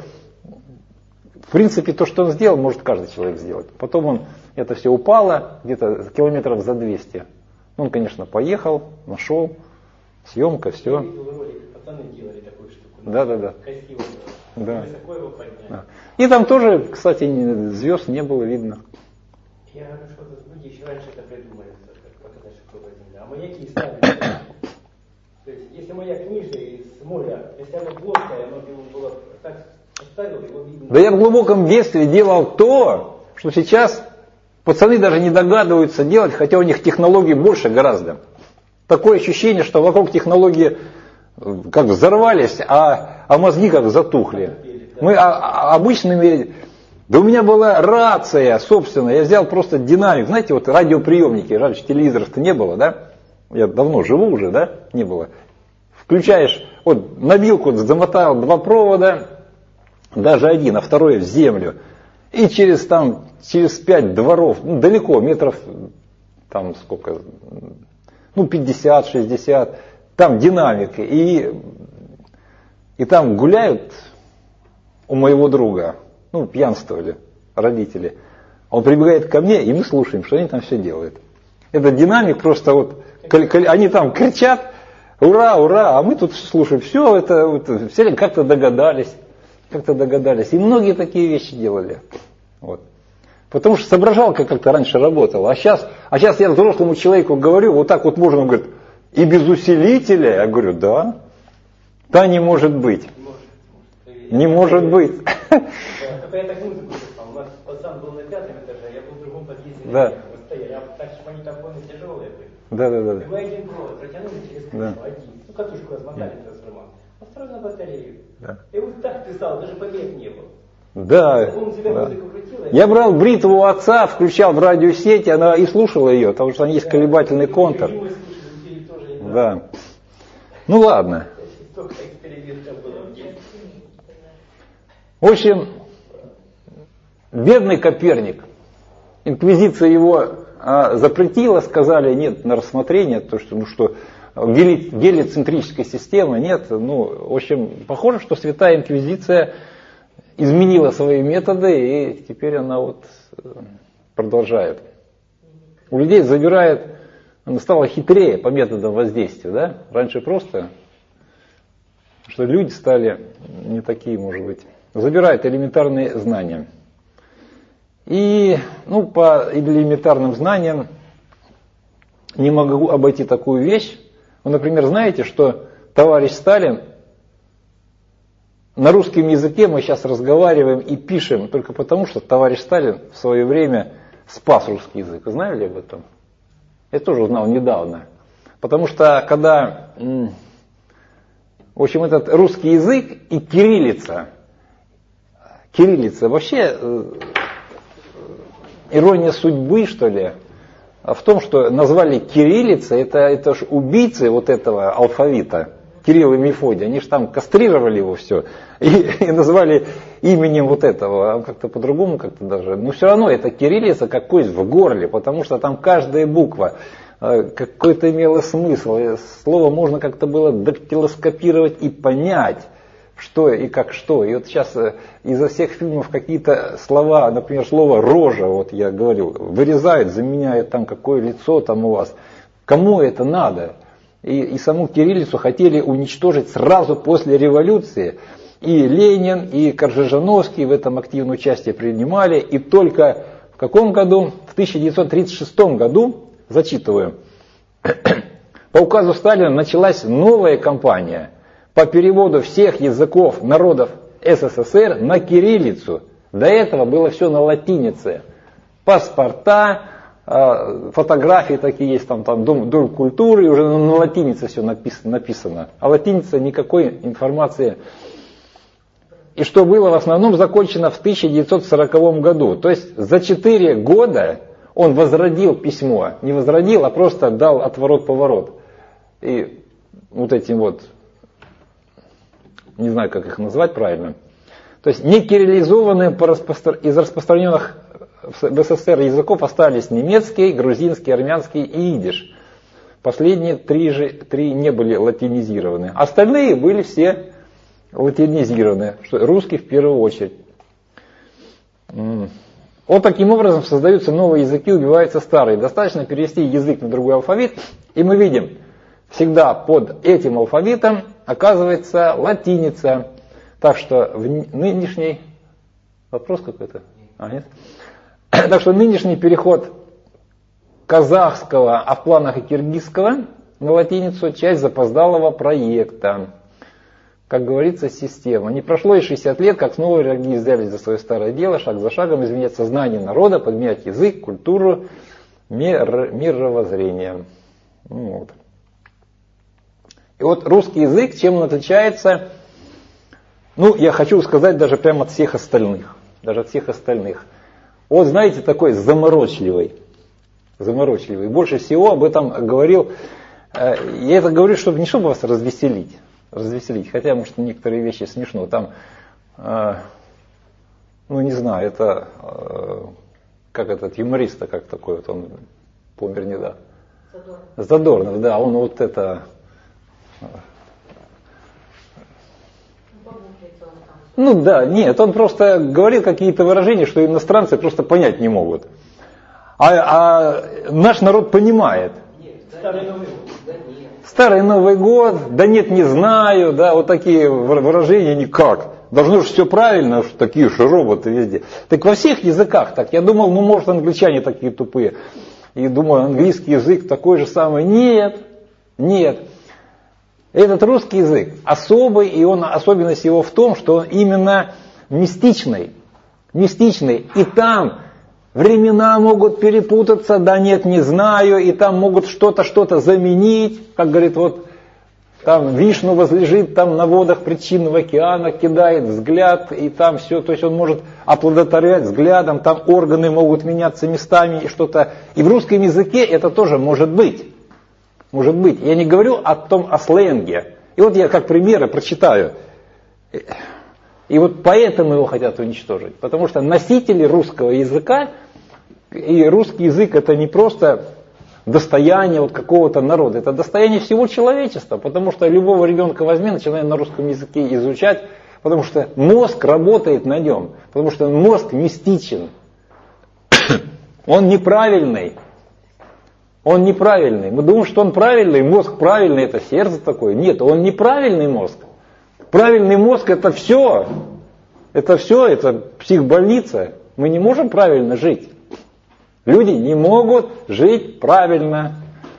в принципе то, что он сделал, может каждый человек сделать. Потом это все упало где-то километров за 200. Он, конечно, поехал, нашел, съемка, все. Пацаны делали такую штуку. Да. Красиво. Да. Высоко его подняли. И там тоже, кстати, звезд не было видно. Я говорю, что люди еще раньше это придумали, показать, что круглая земля. А маяки ставили. То есть, если маяк ниже из моря, если оно плоское, оно было так поставил, его видно. Да я в глубоком детстве делал то, что сейчас пацаны даже не догадываются делать, хотя у них технологий больше гораздо. Такое ощущение, что вокруг технологии как взорвались, а мозги как затухли. Мы обычными... Да у меня была рация, собственно, я взял просто динамик, знаете, радиоприемники, раньше телевизоров-то не было, да? Я давно живу уже, да? Не было. Включаешь, на вилку замотал 2 провода, даже один, а второй в землю. И через 5 дворов, далеко, метров, там сколько, 50-60, там динамики. И там гуляют у моего друга, пьянствовали родители. Он прибегает ко мне, и мы слушаем, что они там все делают. Это динамик, просто они там кричат, ура, ура, а мы тут слушаем. Все это, все как-то догадались. И многие такие вещи делали. Вот. Потому что соображалка как-то раньше работала. А сейчас я взрослому человеку говорю, вот так вот можно, он говорит, и без усилителя. Я говорю, да. Да, не может быть. Не может быть. Только я так музыку писал. У нас пацан был на 5-м этаже, я был в другом подъезде. Да. Я так что магнитофоны тяжелые были. Да. И мы один провод протянули через крышу, один. Катушку размотали трансформатор. А второй на батарею. Да. И вот так писал, даже помех не было. Да. Я брал бритву у отца, включал в радиосеть, она и слушала ее, потому что там есть колебательный контур. Да. Ну ладно. В общем, бедный Коперник. Инквизиция его запретила, сказали, нет на рассмотрение, то что гелиоцентрической системы нет. В общем, похоже, что Святая Инквизиция изменила свои методы, и теперь она продолжает. У людей забирает, она стала хитрее по методам воздействия, да? Раньше просто, что люди стали не такие, может быть, забирает элементарные знания. И, по элементарным знаниям не могу обойти такую вещь. Например, знаете, что товарищ Сталин, на русском языке мы сейчас разговариваем и пишем только потому, что товарищ Сталин в свое время спас русский язык. Вы знали об этом? Я тоже узнал недавно. Потому что когда, в общем, этот русский язык и кириллица вообще ирония судьбы, что ли, в том, что назвали кириллицей, это ж убийцы вот этого алфавита, Кирилл и Мефодий, они же там кастрировали его все и назвали именем вот этого, как-то по-другому как-то даже. Но все равно это кириллица как кость в горле, потому что там каждая буква какой-то имела смысл. И слово можно как-то было дактилоскопировать и понять, что и как что. И вот сейчас изо всех фильмов какие-то слова, например, слово «рожа», вот я говорил, вырезают, заменяют там какое лицо там у вас. Кому это надо? И саму кириллицу хотели уничтожить сразу после революции. И Ленин, и Коржижановский в этом активное участие принимали. И только в каком году? В 1936 году, зачитываю, по указу Сталина началась новая кампания по переводу всех языков народов СССР на кириллицу. До этого было все на латинице. Паспорта, фотографии такие есть, там Дом культуры, и уже на латинице все написано. А латиница никакой информации. И что было в основном закончено в 1940 году. То есть за 4 года он возродил письмо. Не возродил, а просто дал отворот-поворот. И вот этим вот, не знаю, как их назвать правильно. То есть не кириллизованные из распространенных в СССР языков остались немецкий, грузинский, армянский и идиш. Последние 3 не были латинизированы. Остальные были все латинизированы, что русский в первую очередь. Вот таким образом создаются новые языки, убиваются старые. Достаточно перевести язык на другой алфавит, и мы видим, всегда под этим алфавитом оказывается латиница. Так что в нынешний... Вопрос какой-то? Нет? Так что нынешний переход казахского, а в планах и киргизского на латиницу часть запоздалого проекта. Как говорится, система. Не прошло и 60 лет, как снова враги взялись за свое старое дело, шаг за шагом изменять сознание народа, подменять язык, культуру, мировоззрение. Вот. И вот русский язык, чем он отличается, я хочу сказать даже прямо от всех остальных. Даже от всех остальных. Вот знаете, такой заморочливый. Больше всего об этом говорил, я это говорю, чтобы не чтобы вас развеселить, хотя, может, некоторые вещи смешно. Там ну не знаю, это как этот юморист, как такой вот, он помер недавно. Задорнов, да, он вот это... Ну да, нет, он просто говорил какие-то выражения, что иностранцы просто понять не могут. А наш народ понимает. Старый Новый год. Старый Новый год, да нет, не знаю, да, вот такие выражения никак. Должно же все правильно, что такие же роботы везде. Так во всех языках так. Я думал, ну может англичане такие тупые. И думаю, английский язык такой же самый. Нет, нет. Этот русский язык особый, и особенность его в том, что он именно мистичный. Мистичный. И там времена могут перепутаться, да нет, не знаю, и там могут что-то заменить, как говорит, вот там Вишну возлежит там на водах причинного океана, кидает взгляд, и там все, то есть он может оплодотворять взглядом, там органы могут меняться местами, и что-то. И в русском языке это тоже может быть. Может быть. Я не говорю о сленге. И вот я как примеры прочитаю. И вот поэтому его хотят уничтожить. Потому что носители русского языка, и русский язык это не просто достояние вот какого-то народа, это достояние всего человечества. Потому что любого ребенка возьми, начинай на русском языке изучать, потому что мозг работает на нем. Потому что мозг мистичен. Он неправильный. Он неправильный. Мы думаем, что он правильный, мозг правильный, это сердце такое. Нет, он неправильный мозг. Правильный мозг это все. Это все, это психбольница. Мы не можем правильно жить. Люди не могут жить правильно.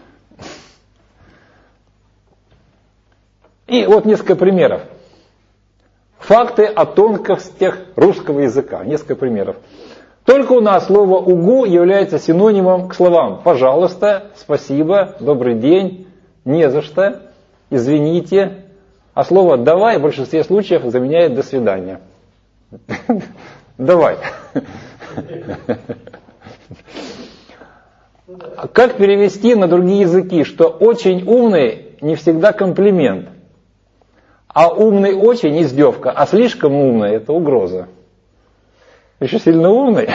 И вот несколько примеров. Факты о тонкостях русского языка. Несколько примеров. Только у нас слово «угу» является синонимом к словам «пожалуйста», «спасибо», «добрый день», «не за что», «извините». А слово «давай» в большинстве случаев заменяет «до свидания». Давай. Как перевести на другие языки, что очень умный не всегда комплимент, а умный очень издевка, а слишком умный это угроза. Еще сильно умный.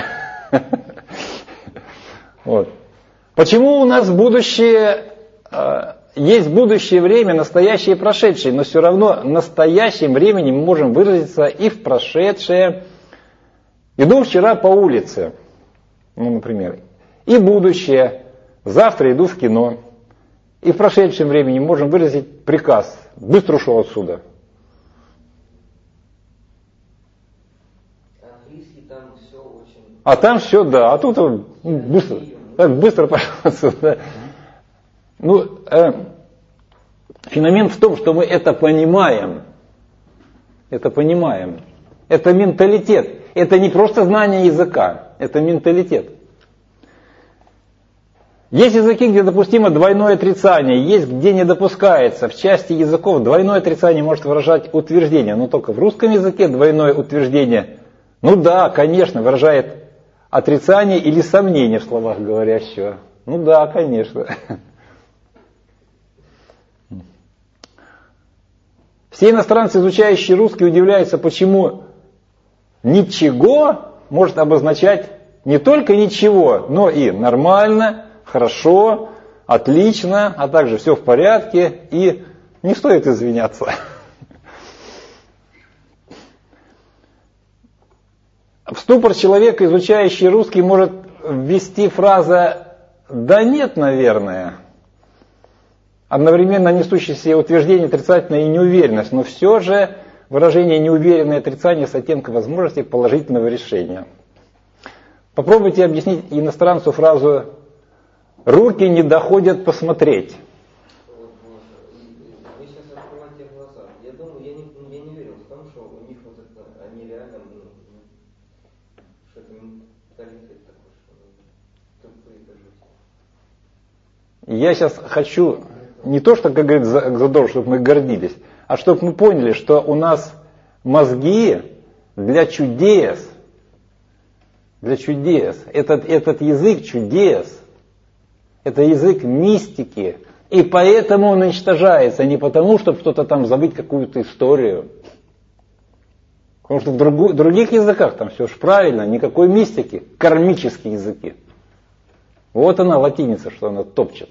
Вот. Почему у нас будущее, есть будущее время, настоящее и прошедшее, но все равно настоящим временем мы можем выразиться и в прошедшее. Иду вчера по улице, ну, например, и будущее, завтра иду в кино. И в прошедшем времени можем выразить приказ, быстро ушел отсюда. А там все, да, а тут быстро, так быстро пошел отсюда. Ну, феномен в том, что мы это понимаем. Это понимаем. Это менталитет. Это не просто знание языка, это менталитет. Есть языки, где допустимо двойное отрицание, есть где не допускается. В части языков двойное отрицание может выражать утверждение, но только в русском языке двойное утверждение, ну да, конечно, выражает отрицание или сомнение в словах говорящего. Ну да, конечно. Все иностранцы, изучающие русский, удивляются, почему ничего может обозначать не только ничего, но и нормально, хорошо, отлично, а также все в порядке, и не стоит извиняться. В ступор человека, изучающий русский, может ввести фраза «да нет, наверное», одновременно несущееся утверждение отрицательная и неуверенность, но все же выражение неуверенное отрицание с оттенком возможности положительного решения. Попробуйте объяснить иностранцу фразу «руки не доходят посмотреть». Вы сейчас открываете глаза. Я думаю, я не верил в том, что у них вот это, они реально, что это менталитет такой, что тупые даже. Я сейчас хочу не то, что, как говорит Задор, чтобы мы гордились, а чтобы мы поняли, что у нас мозги для чудес. Для чудес. Этот язык чудес. Это язык мистики. И поэтому он уничтожается. Не потому, чтобы что-то там забыть, какую-то историю. Потому что в других языках там все же правильно, никакой мистики, кармические языки. Вот она, латиница, что она топчет.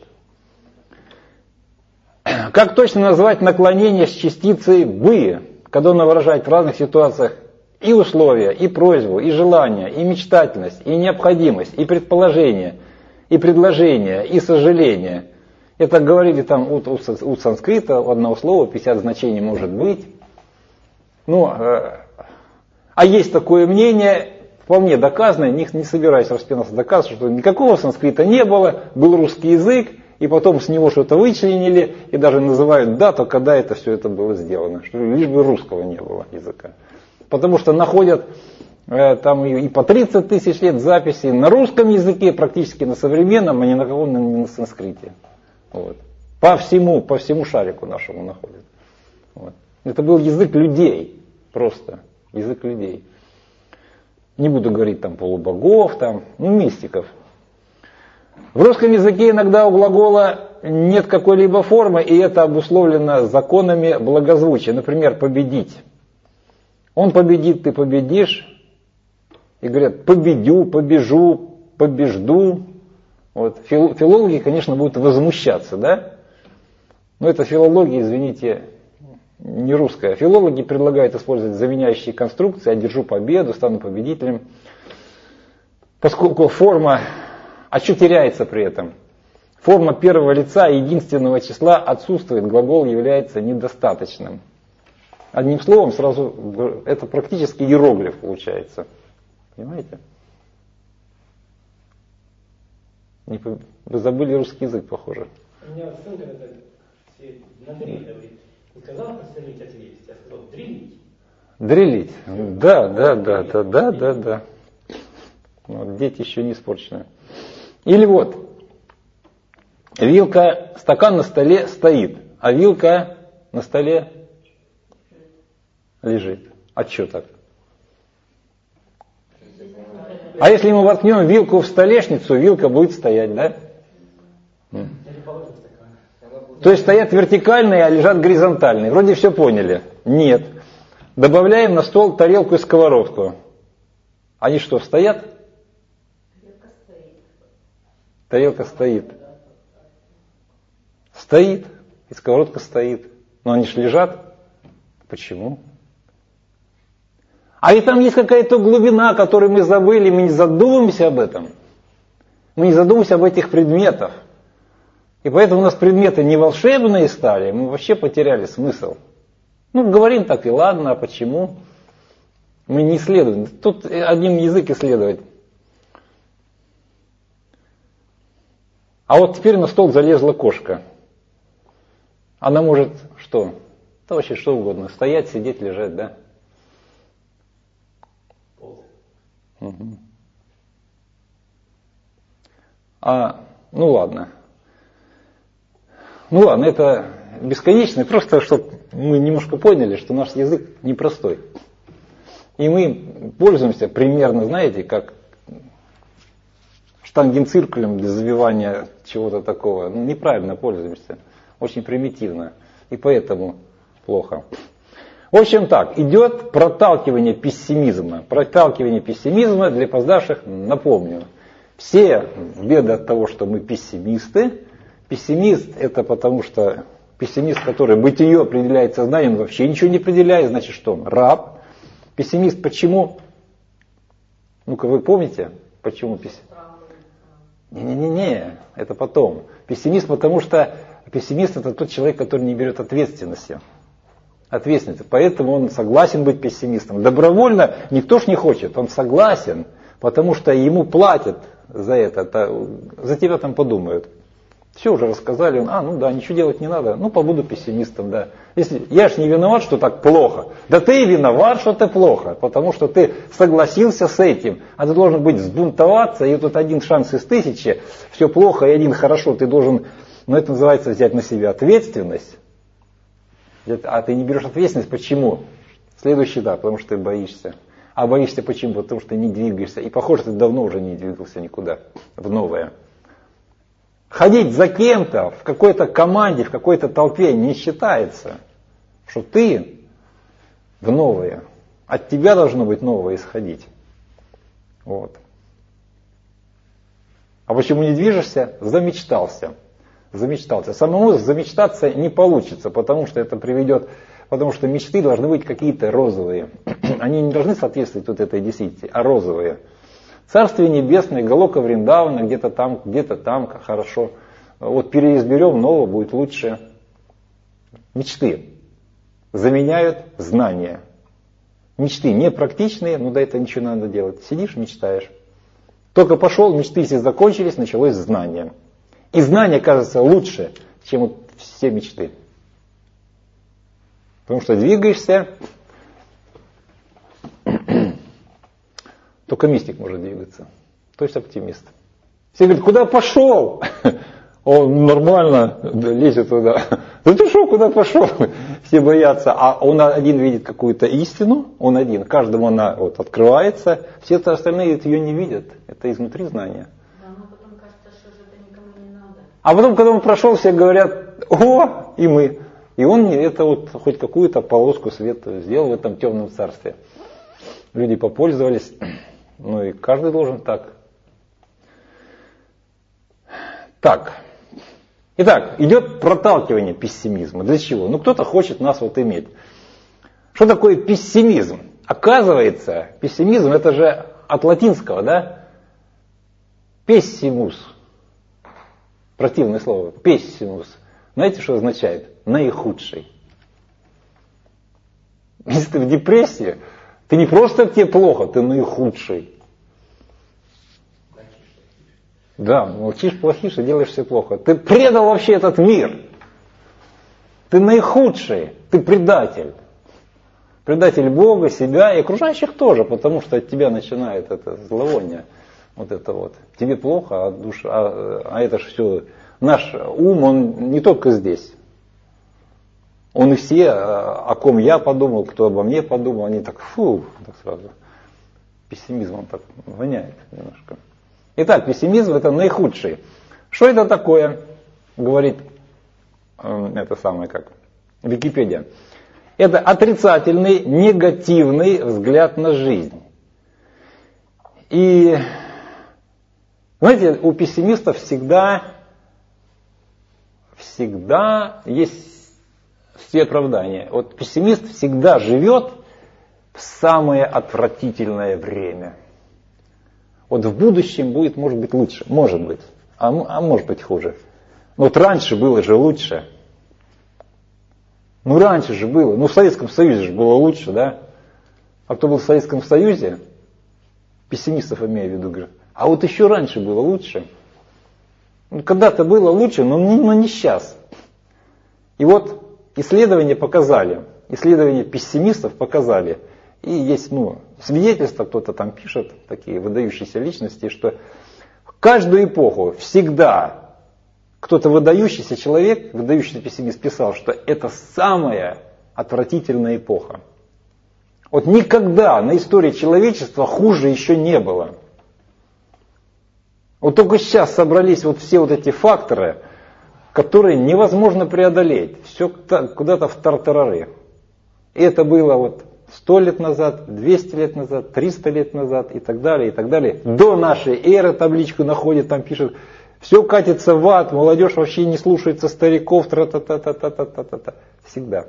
Как точно назвать наклонение с частицей «бы», когда оно выражает в разных ситуациях и условия, и просьбу, и желание, и мечтательность, и необходимость, и предположение, и предложение, и сожаление. Это говорили там у санскрита, у одного слова 50 значений может быть. Ну, а есть такое мнение, вполне доказанное, не собираюсь распинаться, доказывать, что никакого санскрита не было, был русский язык, и потом с него что-то вычленили, и даже называют дату, когда это все это было сделано, что лишь бы русского не было языка. Потому что находят там и по 30 тысяч лет записей на русском языке, практически на современном, а ни на каком не на санскрите. Вот. По всему шарику нашему находят. Вот. Это был язык людей, просто язык людей. Не буду говорить там полубогов, там, мистиков. В русском языке иногда у глагола нет какой-либо формы, и это обусловлено законами благозвучия. Например, победить. Он победит, ты победишь. И говорят, победю, побежу, побежду. Вот. Филологи, конечно, будут возмущаться, да? Но это филология, извините, не русская. Филологи предлагают использовать заменяющие конструкции, одержу победу, стану победителем. Поскольку форма, а что теряется при этом? Форма первого лица единственного числа отсутствует, глагол является недостаточным. Одним словом, сразу это практически иероглиф получается. Понимаете? Вы забыли русский язык, похоже. У меня сын на дрель говорит. Не сказал посмотреть ответить, а сказал дрелить. Дрелить. Да. Вот, дети еще не испорчены. Или вот, вилка, стакан на столе стоит, а вилка на столе лежит. А что так? А если мы воткнем вилку в столешницу, вилка будет стоять, да? То есть стоят вертикальные, а лежат горизонтальные. Вроде все поняли. Нет. Добавляем на стол тарелку и сковородку. Они что, стоят? Тарелка стоит. Стоит. И сковородка стоит. Но они же лежат. Почему? А ведь там есть какая-то глубина, которую мы забыли, мы не задумываемся об этом. Мы не задумываемся об этих предметах. И поэтому у нас предметы не волшебные стали, мы вообще потеряли смысл. Ну, говорим так и ладно, а почему? Мы не исследуем. Тут один язык исследовать. А вот теперь на стол залезла кошка. Она может что? Да вообще что угодно. Стоять, сидеть, лежать, да? Угу. Ну ладно. Ну ладно, это бесконечно, просто чтобы мы немножко поняли, что наш язык непростой. И мы пользуемся примерно, знаете, как штангенциркулем для забивания чего-то такого. Ну, неправильно пользуемся, очень примитивно, и поэтому плохо. В общем так, идет проталкивание пессимизма. Проталкивание пессимизма для опоздавших, напомню, все беды от того, что мы пессимисты. Пессимист это потому что пессимист, который бытие определяет сознанием, вообще ничего не определяет, значит что он? Раб. Пессимист почему? Ну-ка вы помните, почему пессимист? Не, это потом. Пессимист потому что пессимист это тот человек, который не берет ответственности. Поэтому он согласен быть пессимистом. Добровольно никто ж не хочет, он согласен, потому что ему платят за это, за тебя там подумают. Все уже рассказали, ну да, ничего делать не надо, побуду пессимистом, да. Если я ж не виноват, что так плохо. Да ты и виноват, что ты плохо, потому что ты согласился с этим, а ты должен быть сбунтоваться, и тут один шанс из 1000, все плохо и один хорошо, ты должен, это называется взять на себя ответственность. А ты не берешь ответственность, почему? Следующий, да, потому что ты боишься. А боишься почему? Потому что ты не двигаешься. И похоже, ты давно уже не двигался никуда, в новое. Ходить за кем-то в какой-то команде, в какой-то толпе не считается, что ты в новое. От тебя должно быть новое исходить. Вот. А почему не движешься? Замечтался. Самому замечтаться не получится, потому что это приведет, потому что мечты должны быть какие-то розовые. Они не должны соответствовать вот этой действительности, а розовые. Царствие небесное, Галока Вриндавана, где-то там, хорошо. Вот переизберем, нового будет лучше. Мечты заменяют знания. Мечты непрактичные, но до этого ничего не надо делать. Сидишь, мечтаешь. Только пошел, мечты все закончились, началось знание. И знание кажется лучше, чем вот все мечты. Потому что двигаешься, только мистик может двигаться, то есть оптимист. Все говорят, куда пошел? Он нормально лезет туда. Да ты что, куда пошел? Все боятся. А он один видит какую-то истину, он один. Каждому она вот открывается, все остальные ее не видят. Это изнутри знания. Да, но потом кажется, что же это никому не надо. А потом, когда он прошел, все говорят, о, и мы. И он это вот хоть какую-то полоску света сделал в этом темном царстве. Люди попользовались. Ну и каждый должен так. Так. Итак, идет проталкивание пессимизма. Для чего? Ну кто-то хочет нас вот иметь. Что такое пессимизм? Оказывается, пессимизм это же от латинского, да? Пессимус. Противное слово. Пессимус. Знаете, что означает? Наихудший. Если ты в депрессии, ты не просто тебе плохо, ты наихудший. Да, молчишь, плохишь и делаешь все плохо. Ты предал вообще этот мир. Ты наихудший, ты предатель. Предатель Бога, себя и окружающих тоже, потому что от тебя начинает это зловоние. Вот это вот. Тебе плохо, а душа, а это же все. Наш ум, он не только здесь. Он и все, о ком я подумал, кто обо мне подумал, они так, так сразу. Пессимизмом так воняет немножко. Итак, пессимизм это наихудший. Что это такое? Говорит это самое как Википедия. Это отрицательный, негативный взгляд на жизнь. И знаете, у пессимистов всегда есть все оправдания. Вот пессимист всегда живет в самое отвратительное время. Вот в будущем будет, может быть, лучше, может быть, а может быть хуже. Но вот раньше было же лучше. Ну раньше же было, в Советском Союзе же было лучше, да? А кто был в Советском Союзе, пессимистов имею в виду, говорю, а вот еще раньше было лучше. Когда-то было лучше, но не сейчас. И вот исследования пессимистов показали, и есть свидетельства, кто-то там пишет, такие выдающиеся личности, что в каждую эпоху всегда кто-то выдающийся человек, выдающийся пессимист писал, что это самая отвратительная эпоха. Вот никогда на истории человечества хуже еще не было. Вот только сейчас собрались вот все вот эти факторы, которые невозможно преодолеть. Все куда-то в тартарары. И это было вот 100 лет назад, 200 лет назад, 300 лет назад и так далее, и так далее. До нашей эры табличку находит, там пишет, все катится в ад, молодежь вообще не слушается стариков, тра-та-та-та-та-та-та-та. Всегда.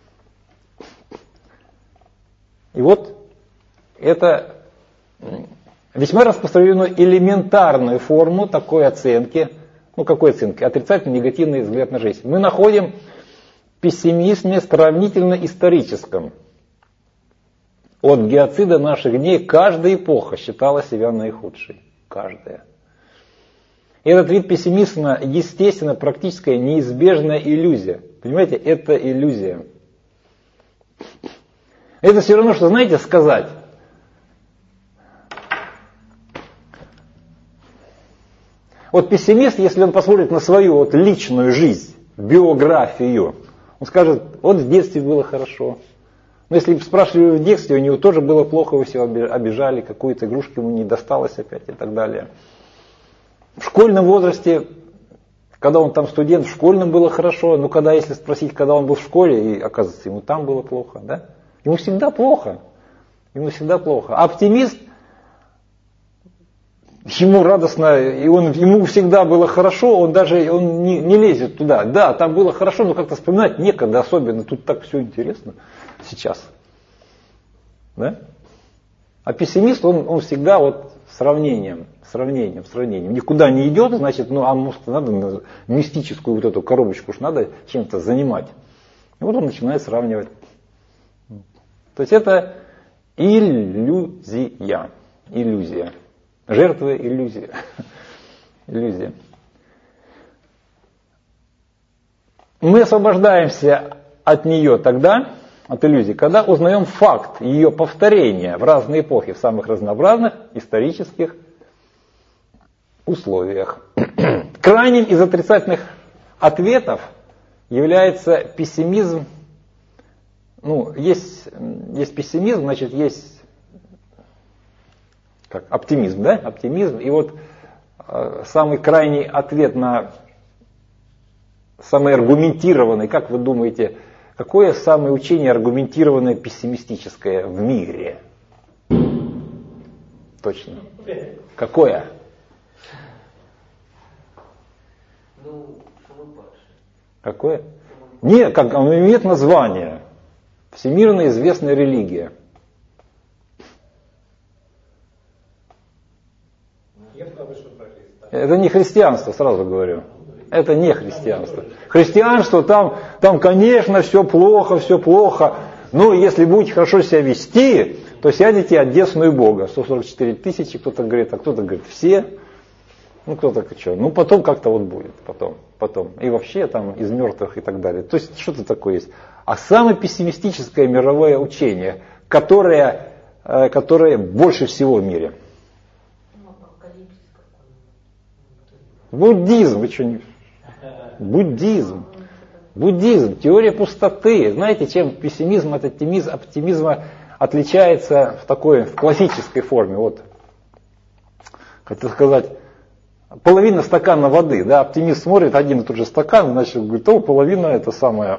И вот это весьма распространенную элементарную форму такой оценки. Какой оценки? Отрицательный, негативный взгляд на жизнь. Мы находим в пессимизме сравнительно историческом. От геоцида наших дней каждая эпоха считала себя наихудшей. Каждая. И этот вид пессимизма, естественно, практическая неизбежная иллюзия. Понимаете, это иллюзия. Это все равно, что, знаете, сказать. Вот пессимист, если он посмотрит на свою вот личную жизнь, биографию, он скажет, вот в детстве было хорошо. Но если спрашивали в детстве, у него тоже было плохо, его все обижали, какую-то игрушку ему не досталось опять и так далее. В школьном возрасте, когда он там студент, в школьном было хорошо, но когда, если спросить, когда он был в школе, и оказывается, ему там было плохо, да? Ему всегда плохо. Ему всегда плохо. А оптимист, ему радостно, и ему всегда было хорошо, он не лезет туда. Да, там было хорошо, но как-то вспоминать некогда особенно. Тут так все интересно сейчас. Да? А пессимист, он всегда вот сравнением. Никуда не идет, значит, а может надо мистическую вот эту коробочку уж надо чем-то занимать. И вот он начинает сравнивать. То есть это иллюзия. Жертва иллюзия. Иллюзия. Мы освобождаемся от нее тогда, от иллюзии, когда узнаем факт ее повторения в разные эпохи, в самых разнообразных исторических условиях. Крайним из отрицательных ответов является пессимизм. Есть пессимизм, значит, есть оптимизм, да? Оптимизм. И вот самый крайний ответ на самый аргументированный, как вы думаете, какое самое учение аргументированное пессимистическое в мире? Точно. Какое? Какое? Нет, оно имеет название. Всемирно известная религия. Это не христианство, сразу говорю. Это не христианство. Христианство, там, конечно, все плохо. Но если будете хорошо себя вести, то сядете одесную Бога. 144 тысячи, кто-то говорит, а кто-то говорит все. Кто-то что. Потом как-то вот будет. Потом. И вообще там из мертвых и так далее. То есть что-то такое есть. А самое пессимистическое мировое учение, которое больше всего в мире. Буддизм. Вы что не... Буддизм. Теория пустоты. Знаете, чем пессимизм от оптимизма отличается в классической форме? Вот, хотел сказать, половина стакана воды. Да? Оптимист смотрит один и тот же стакан, значит, говорит, половина это самое.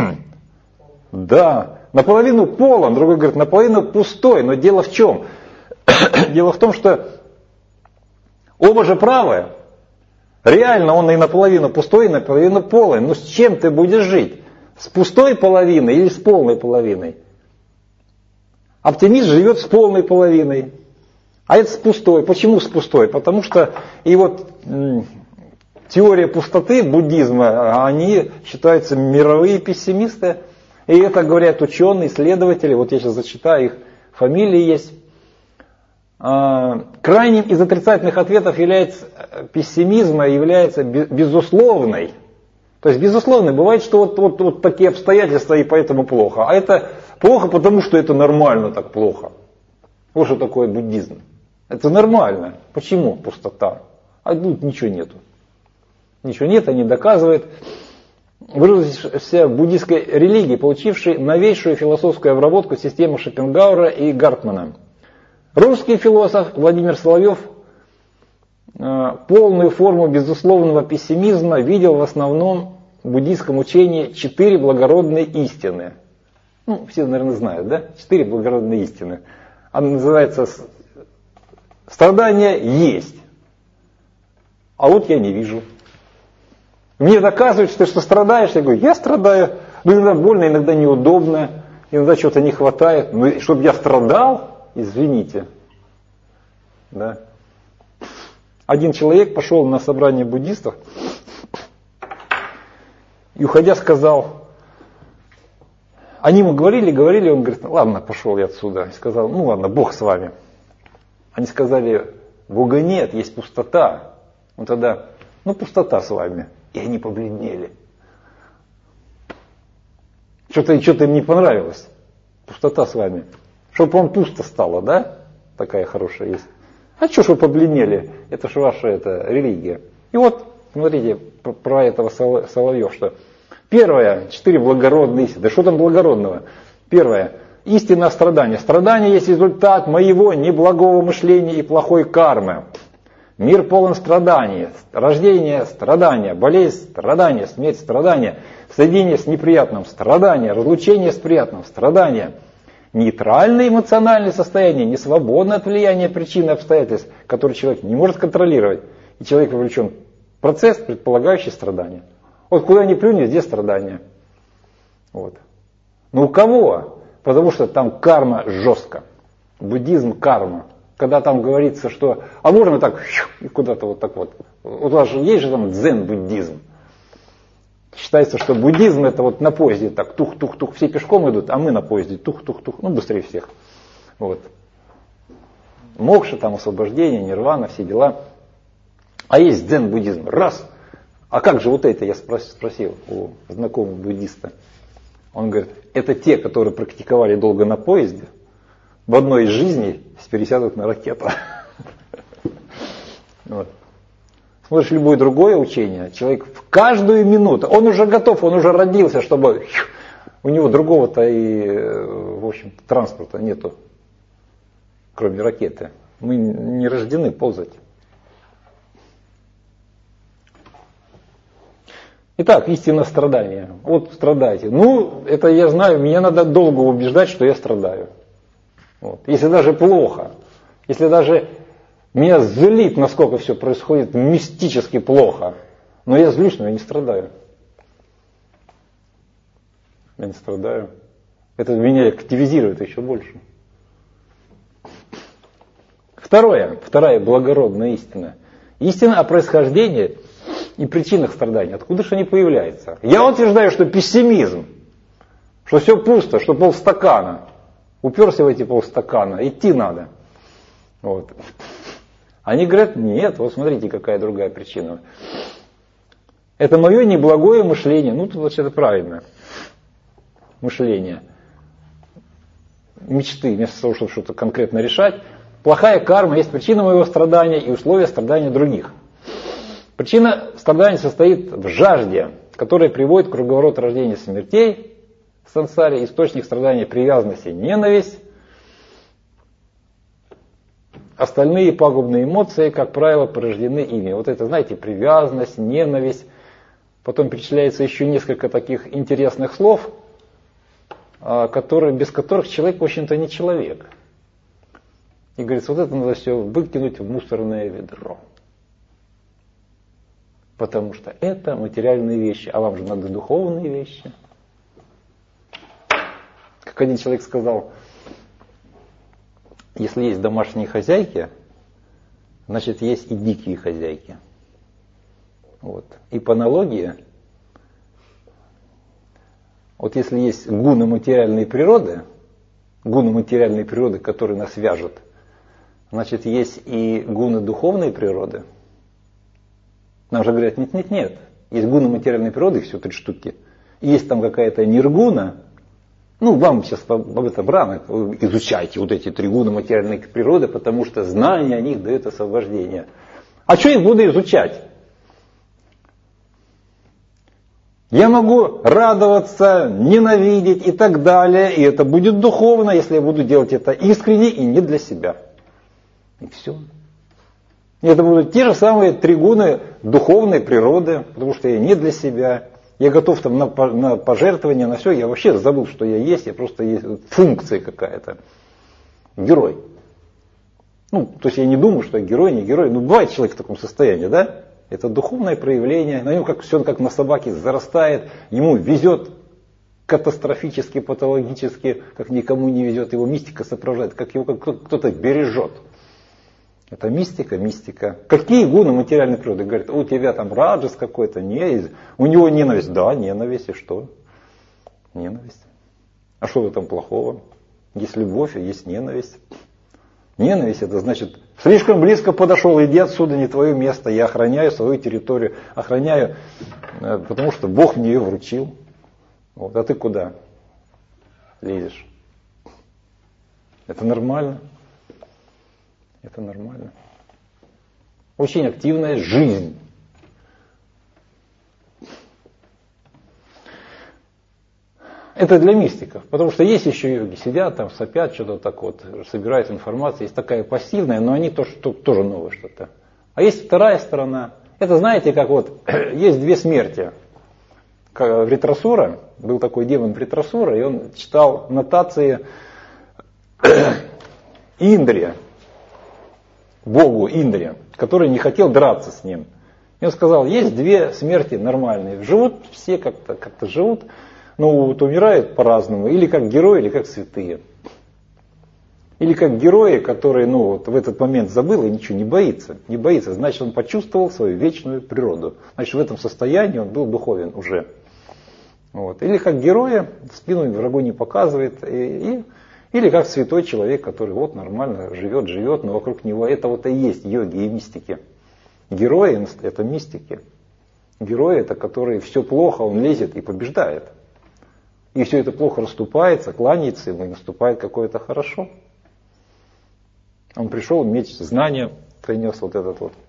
Да, наполовину полон, другой говорит, наполовину пустой. Но дело в чем? Дело в том, что оба же правы. Реально он и наполовину пустой, и наполовину полный. Но с чем ты будешь жить? С пустой половиной или с полной половиной? Оптимист живет с полной половиной. А это с пустой. Почему с пустой? Потому что и вот теория пустоты буддизма, они считаются мировые пессимисты. И это говорят ученые, исследователи. Вот я сейчас зачитаю, их фамилии есть. Крайним из отрицательных ответов пессимизма является безусловной. То есть безусловно, бывает, что вот такие обстоятельства и поэтому плохо. А это плохо, потому что это нормально так плохо. Вот что такое буддизм. Это нормально. Почему пустота? А тут ничего нету. Ничего нет, они доказывают. Выразившись в буддийской религии, получившей новейшую философскую обработку системы Шопенгауэра и Гартмана. Русский философ Владимир Соловьев полную форму безусловного пессимизма видел в основном в буддийском учении 4 благородные истины. Все, наверное, знают, да? 4 благородные истины. Она называется «Страдание есть». А вот я не вижу. Мне доказывают, что страдаешь. Я говорю, я страдаю. Иногда больно, иногда неудобно, иногда чего-то не хватает. Но чтобы я страдал... Извините. Да. Один человек пошел на собрание буддистов и, уходя, сказал, они ему говорили, он говорит, ладно, пошел я отсюда. И сказал, ладно, Бог с вами. Они сказали, Бога нет, есть пустота. Он тогда, пустота с вами. И они побледнели. Что-то им не понравилось. Пустота с вами. Чтобы вам пусто стало, да? Такая хорошая есть. А что ж вы побледнели? Это же ваша религия. И вот, смотрите, про этого Соловьев, что первое, 4 благородные истины. Да что там благородного? Первое, истина о страдании. Страдание есть результат моего неблагого мышления и плохой кармы. Мир полон страданий. Рождение – страдания, болезнь – страдания, смерть – страдания, соединение с неприятным – страдания, разлучение с приятным – страдания. нейтральное эмоциональное состояние, не свободное от влияния причин и обстоятельств, которые человек не может контролировать. И человек вовлечен в процесс, предполагающий страдания. Вот куда ни плюнь, везде страдания. Вот. Но у кого? Потому что там карма жестко. Буддизм карма. Когда там говорится, что а можно так и куда-то вот так вот. Вот у вас же есть же там дзен-буддизм. Считается, что буддизм это вот на поезде так тух-тух-тух, все пешком идут, а мы на поезде тух-тух-тух, ну быстрее всех. Вот. Мокша, там освобождение, нирвана, все дела. А есть дзен-буддизм. Раз. А как же вот это, я спросил у знакомого буддиста. Он говорит, это те, которые практиковали долго на поезде, в одной из жизней пересядут на ракету. Вот. Смотришь любое другое учение, человек в каждую минуту, он уже готов, он уже родился, чтобы у него другого-то и, в общем, транспорта нету, кроме ракеты. Мы не рождены ползать. Итак, истинное страдание. Вот страдаете. Ну, это я знаю, меня надо долго убеждать, что я страдаю. Вот. Если даже плохо, если даже меня злит, насколько все происходит мистически плохо, но я злюсь, но я не страдаю. Я не страдаю. Это меня активизирует еще больше. Вторая благородная истина. Истина о происхождении и причинах страданий. Откуда же они появляются? Я утверждаю, что пессимизм, что все пусто, что полстакана. Уперся в эти полстакана, идти надо. Вот. Они говорят, нет, вот смотрите, какая другая причина. Это мое неблагое мышление. Ну, тут вообще-то правильно. Мышление. Мечты, вместо того, чтобы что-то конкретно решать. Плохая карма есть причина моего страдания и условия страдания других. Причина страдания состоит в жажде, которая приводит к круговороту рождения и смертей, в сансаре, источник страдания, привязанности, ненависть. Остальные пагубные эмоции, как правило, порождены ими. Вот это, знаете, привязанность, ненависть. Потом перечисляется еще несколько таких интересных слов, без которых человек, в общем-то, не человек. И говорится, вот это надо все выкинуть в мусорное ведро. Потому что это материальные вещи, а вам же надо духовные вещи. Как один человек сказал, если есть домашние хозяйки, значит есть и дикие хозяйки. Вот. И по аналогии, вот если есть гуны материальной природы, которые нас вяжут, значит есть и гуны духовной природы. Нам же говорят, нет, есть гуны материальной природы, их всего 3 штуки. И есть там какая-то ниргуна. Ну, вам сейчас об этом рано, изучайте вот эти 3 гуна материальной природы, потому что знание о них дает освобождение. А что я буду изучать? Я могу радоваться, ненавидеть и так далее, и это будет духовно, если я буду делать это искренне и не для себя. И все. И это будут те же самые 3 гуны духовной природы, потому что я не для себя. Я готов там на пожертвования, на все. Я вообще забыл, что я есть. Я просто есть функция какая-то. Герой. Ну, то есть я не думаю, что я герой, не герой. Ну, бывает человек в таком состоянии, да? Это духовное проявление. На нем все как на собаке зарастает. Ему везет катастрофически, патологически, как никому не везет. Его мистика сопровождает, как его кто-то бережет. Это мистика. Какие гуны материальной природы? Говорят, у тебя там раджас какой-то, у него ненависть. Да, ненависть, и что? Ненависть. А что в этом плохого? Есть любовь, и есть ненависть. Ненависть, это значит, слишком близко подошел, иди отсюда, не твое место. Я охраняю свою территорию, охраняю, потому что Бог мне ее вручил. Вот, а ты куда лезешь? Это нормально. Это нормально. Очень активная жизнь. Это для мистиков. Потому что есть еще йоги, сидят там, сопят, что-то так вот, собирают информацию. Есть такая пассивная, но они тоже новое что-то. А есть вторая сторона. Это знаете, как вот, есть 2 смерти. Вритрасура, был такой демон Вритрасура, и он читал нотации Индре, богу Индре, который не хотел драться с ним. И он сказал, есть две смерти нормальные. Живут все как-то живут, но вот умирают по-разному. Или как герои, или как святые. Или как герои, которые вот в этот момент забыл и ничего не боится. Не боится, значит, он почувствовал свою вечную природу. Значит, в этом состоянии он был духовен уже. Вот. Или как герои, спину врагу не показывает. Или как святой человек, который вот нормально живет, но вокруг него это вот и есть йоги и мистики. Герои – это мистики. Герои – это которые все плохо, он лезет и побеждает. И все это плохо расступается, кланяется ему, и наступает какое-то хорошо. Он пришел, меч знания принес вот этот вот.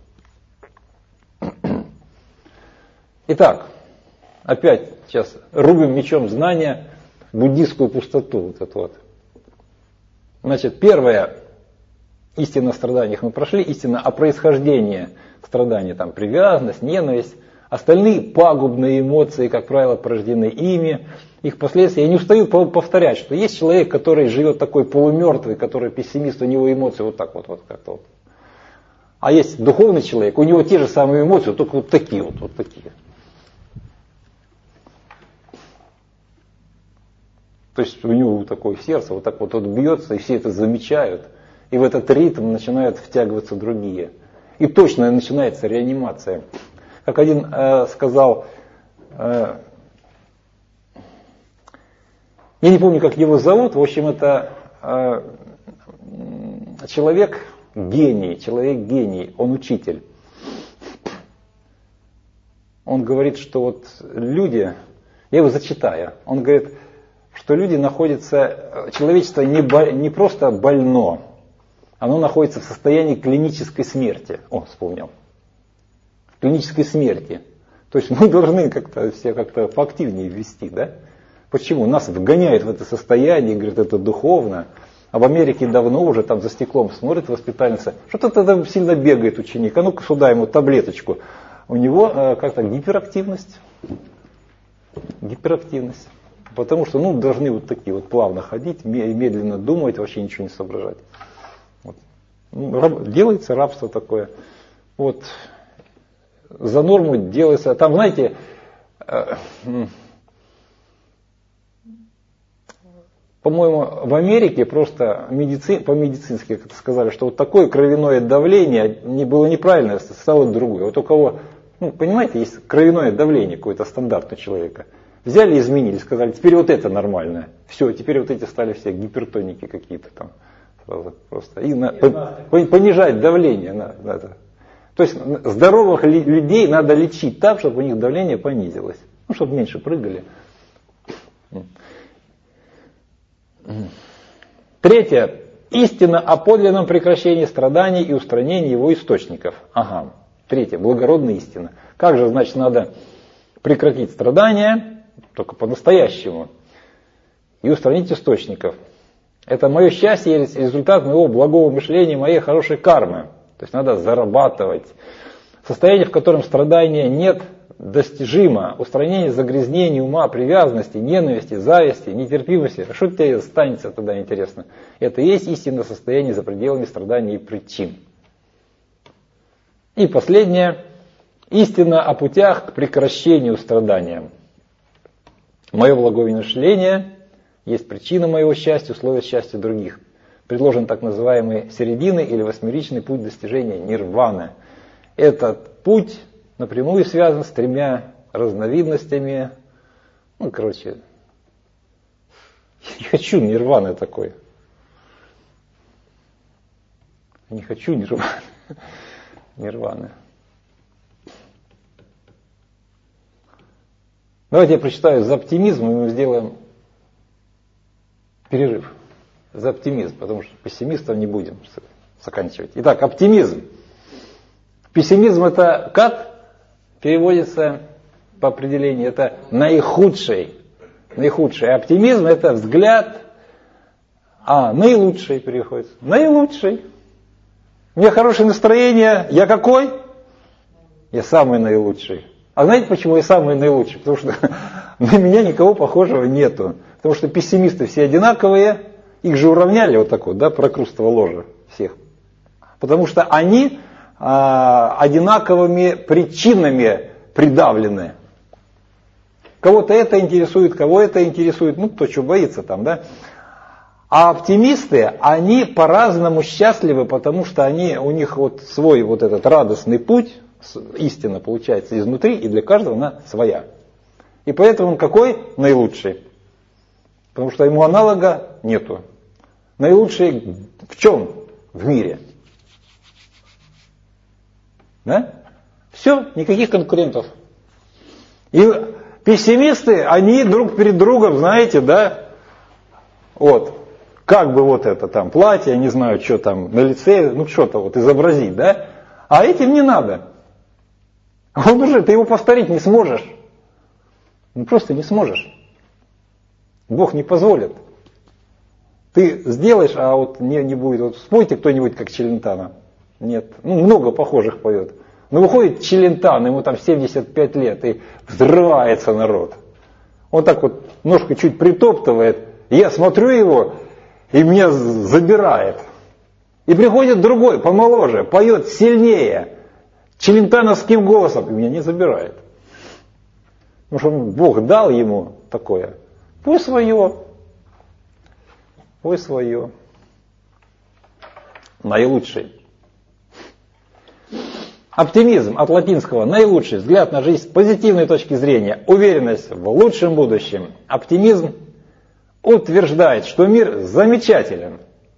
Итак, опять сейчас рубим мечом знания буддийскую пустоту. Вот эту вот. Значит, первая истина о страданиях мы прошли, истина о происхождении страданий, там привязанность, ненависть. Остальные пагубные эмоции, как правило, порождены ими, их последствия. Я не устаю повторять, что есть человек, который живет такой полумертвый, который пессимист, у него эмоции вот так вот как-то вот. А есть духовный человек, у него те же самые эмоции, только вот такие вот такие. То есть у него такое сердце вот так вот бьется, и все это замечают. И в этот ритм начинают втягиваться другие. И точно начинается реанимация. Как один сказал, я не помню, как его зовут, в общем, это человек гений, он учитель. Он говорит, что вот люди, я его зачитаю, он говорит, что люди находятся, человечество не просто больно, оно находится в состоянии клинической смерти. Вспомнил. Клинической смерти. То есть мы должны все как-то поактивнее вести, да? Почему? Нас вгоняют в это состояние, говорят, это духовно. А в Америке давно уже там за стеклом смотрит воспитательница, что-то там сильно бегает ученик, а ну-ка сюда ему таблеточку. У него как-то гиперактивность. Потому что должны вот такие вот плавно ходить, медленно думать, вообще ничего не соображать. Вот. Делается рабство такое. Вот. За норму делается. Там, знаете, по-моему, в Америке просто по-медицински как-то сказали, что вот такое кровяное давление было неправильно, стало другое. Вот у кого, понимаете, есть кровяное давление какое-то стандартное у человека. Взяли и изменили, сказали, теперь вот это нормальное. Все, теперь вот эти стали все гипертоники какие-то там. Просто. И понижать давление надо. То есть здоровых людей надо лечить так, чтобы у них давление понизилось. Чтобы меньше прыгали. Третье. Истина о подлинном прекращении страданий и устранении его источников. Третье. Благородная истина. Как же, значит, надо прекратить страдания, только по-настоящему, и устранить источников. Это мое счастье, результат моего благого мышления, моей хорошей кармы. То есть надо зарабатывать. Состояние, в котором страдания нет, достижимо. Устранение загрязнений ума, привязанности, ненависти, зависти, нетерпимости. Что тебе останется тогда, интересно? Это и есть истинное состояние за пределами страданий и причин. И последнее. Истина о путях к прекращению страдания. Мое благое мышление есть причина моего счастья, условия счастья других. Предложен так называемый серединный или восьмеричный путь достижения нирваны. Этот путь напрямую связан с тремя разновидностями. Я не хочу нирваны такой. Не хочу нирваны. Давайте я прочитаю за оптимизм, и мы сделаем перерыв. За оптимизм, потому что пессимистов не будем заканчивать. Итак, оптимизм. Пессимизм это как переводится по определению? Это наихудший. А оптимизм это взгляд, наилучший переходит. Наилучший. У меня хорошее настроение. Я какой? Я самый наилучший. А знаете, почему я самый наилучший? Потому что на меня никого похожего нету. Потому что пессимисты все одинаковые, их же уравняли вот так вот, да, прокрустово ложе всех. Потому что они одинаковыми причинами придавлены. Кого-то это интересует, кого это интересует, ну кто что боится там, да. А оптимисты, они по-разному счастливы, потому что у них вот свой вот этот радостный путь, истина получается изнутри, и для каждого она своя. И поэтому он какой? Наилучший. Потому что ему аналога нету. Наилучший в чем? В мире. Да? Все, никаких конкурентов. И пессимисты, они друг перед другом, знаете, да, вот, как бы вот это там платье, не знаю, что там на лице, ну что-то вот изобразить, да, а этим не надо. Он уже, ты его повторить не сможешь. Ну просто не сможешь. Бог не позволит. Ты сделаешь, а вот не будет. Вот спойте кто-нибудь как Челентано. Нет, ну много похожих поет. Но выходит Челентано, ему там 75 лет, и взрывается народ. Он так вот ножку чуть притоптывает, я смотрю его, и меня забирает. И приходит другой, помоложе, поет сильнее, челентановским голосом, и меня не забирает. Потому что Бог дал ему такое. Пусть свое. Пусть свое. Наилучший. Оптимизм от латинского наилучший, взгляд на жизнь с позитивной точки зрения, уверенность в лучшем будущем. Оптимизм утверждает, что мир замечателен.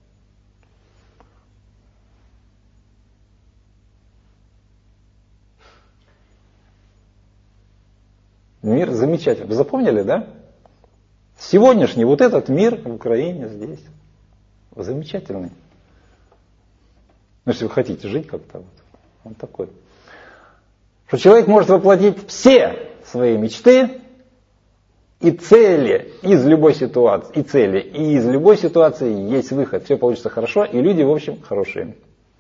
Мир замечательный. Вы запомнили, да? Сегодняшний вот этот мир в Украине здесь замечательный. Ну, если вы хотите жить как-то, вот, он такой. Что человек может воплотить все свои мечты и цели из любой ситуации. И из любой ситуации есть выход. Все получится хорошо, и люди, в общем, хорошие.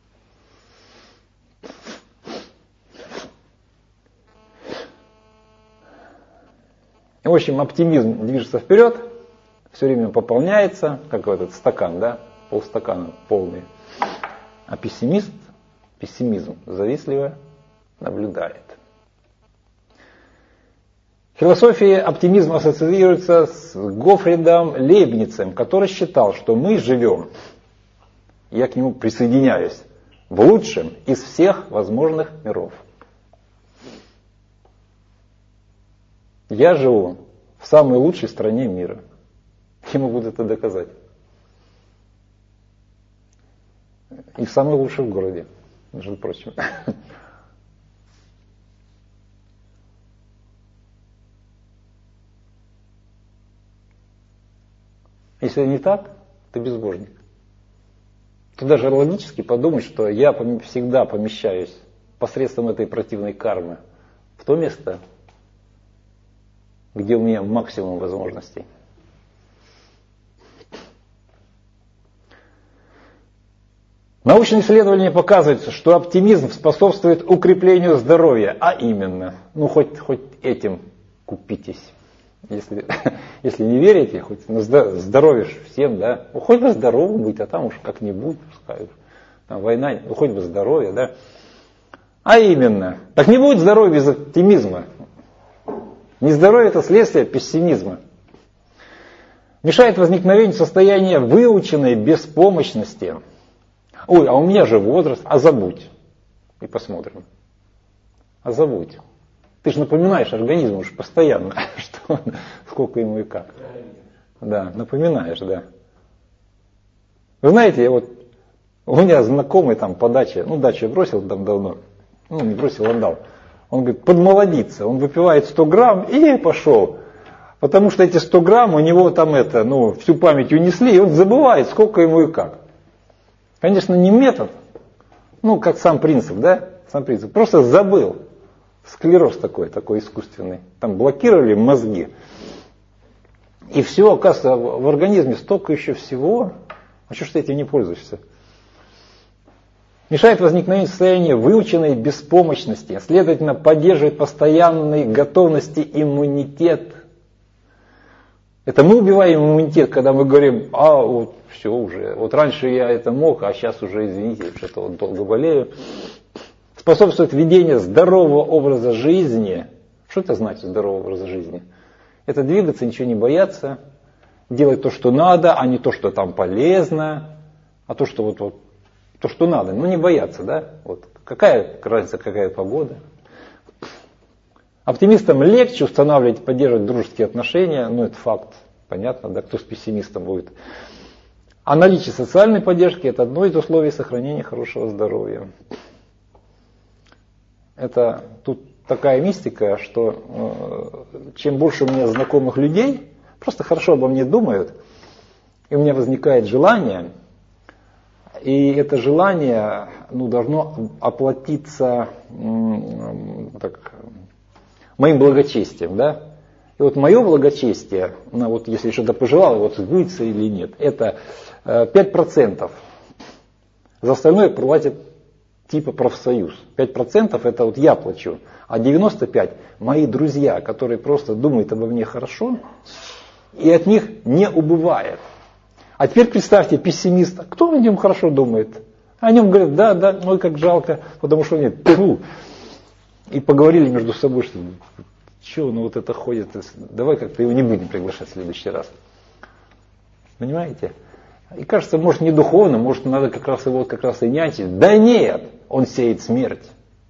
В общем, оптимизм движется вперед, все время пополняется, как этот стакан, да, полстакана полный. А пессимизм завистливо наблюдает. В философии оптимизм ассоциируется с Гофридом Лейбницем, который считал, что мы живем, я к нему присоединяюсь, в лучшем из всех возможных миров. Я живу в самой лучшей стране мира. Я могу это доказать. И в самом лучшем городе, между прочим. Если не так, ты безбожник. Ты даже логически подумать, что я всегда помещаюсь посредством этой противной кармы в то место, где у меня максимум возможностей. Научные исследования показывают, что оптимизм способствует укреплению здоровья, а именно, ну хоть этим купитесь. Если не верите, хоть на здоровье всем, да, ну, хоть бы здоровым быть, а там уж как-нибудь, пускай там война, ну хоть бы здоровье, да. А именно, так не будет здоровья без оптимизма. Нездоровье – это следствие пессимизма. Мешает возникновению состояния выученной беспомощности. Ой, а у меня же возраст, а забудь. И посмотрим. А забудь. Ты же напоминаешь организму уж постоянно, что сколько ему и как. Да, напоминаешь, да. Вы знаете, вот у меня знакомый там по даче, ну дачу я бросил там давно, ну не бросил, отдал. Он говорит, подмолодится, он выпивает 100 грамм и пошел. Потому что эти 100 грамм у него там всю память унесли, и он забывает, сколько ему и как. Конечно, не метод, ну как сам принцип, да? Сам принцип. Просто забыл. Склероз такой искусственный. Там блокировали мозги. И все, оказывается, в организме столько еще всего. А что ж ты этим не пользуешься? Мешает возникновению состояния выученной беспомощности, следовательно, поддерживает постоянной готовности иммунитет. Это мы убиваем иммунитет, когда мы говорим, вот все уже, вот раньше я это мог, а сейчас уже, извините, что-то вот долго болею. Способствует ведению здорового образа жизни. Что это значит, здоровый образ жизни? Это двигаться, ничего не бояться, делать то, что надо, а не то, что там полезно, а то, что вот то, что надо. Ну, не бояться, да? Вот. Какая разница, какая погода? Оптимистам легче устанавливать и поддерживать дружеские отношения, ну, это факт, понятно, да, кто с пессимистом будет. А наличие социальной поддержки – это одно из условий сохранения хорошего здоровья. Это тут такая мистика, что чем больше у меня знакомых людей, просто хорошо обо мне думают, и у меня возникает желание, и это желание должно оплатиться моим благочестием. Да? И вот мое благочестие, вот если что-то пожелал, вот сбудется или нет, это 5%. За остальное платит типа профсоюз. 5% это вот я плачу, а 95% мои друзья, которые просто думают обо мне хорошо, и от них не убывает. А теперь представьте пессимиста, кто о нем хорошо думает? О нем говорят, да, ой, как жалко, потому что нет, и поговорили между собой, что вот это ходит, давай как-то его не будем приглашать в следующий раз. Понимаете? И кажется, может не духовно, может надо как раз его и нянчить. Да нет, он сеет смерть.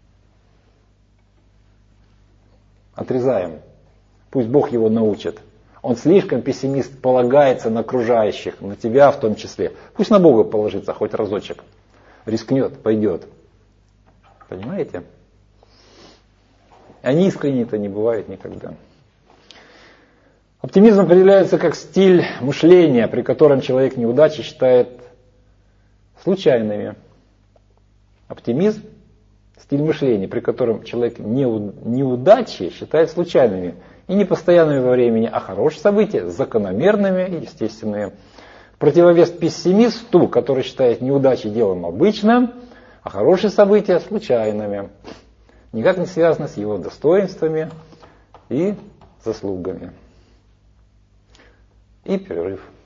Отрезаем. Пусть Бог его научит. Он слишком пессимист, полагается на окружающих, на тебя в том числе. Пусть на Бога положится хоть разочек. Рискнет, пойдет. Понимаете? Они искренне-то не бывают никогда. Оптимизм определяется как стиль мышления, при котором человек неудачи считает случайными. Оптимизм – стиль мышления, при котором человек неудачи считает случайными и непостоянными во времени, а хорошие события – закономерными и естественными. В противовес пессимисту, который считает неудачи делом обычным, а хорошие события – случайными. Никак не связано с его достоинствами и заслугами. И перерыв.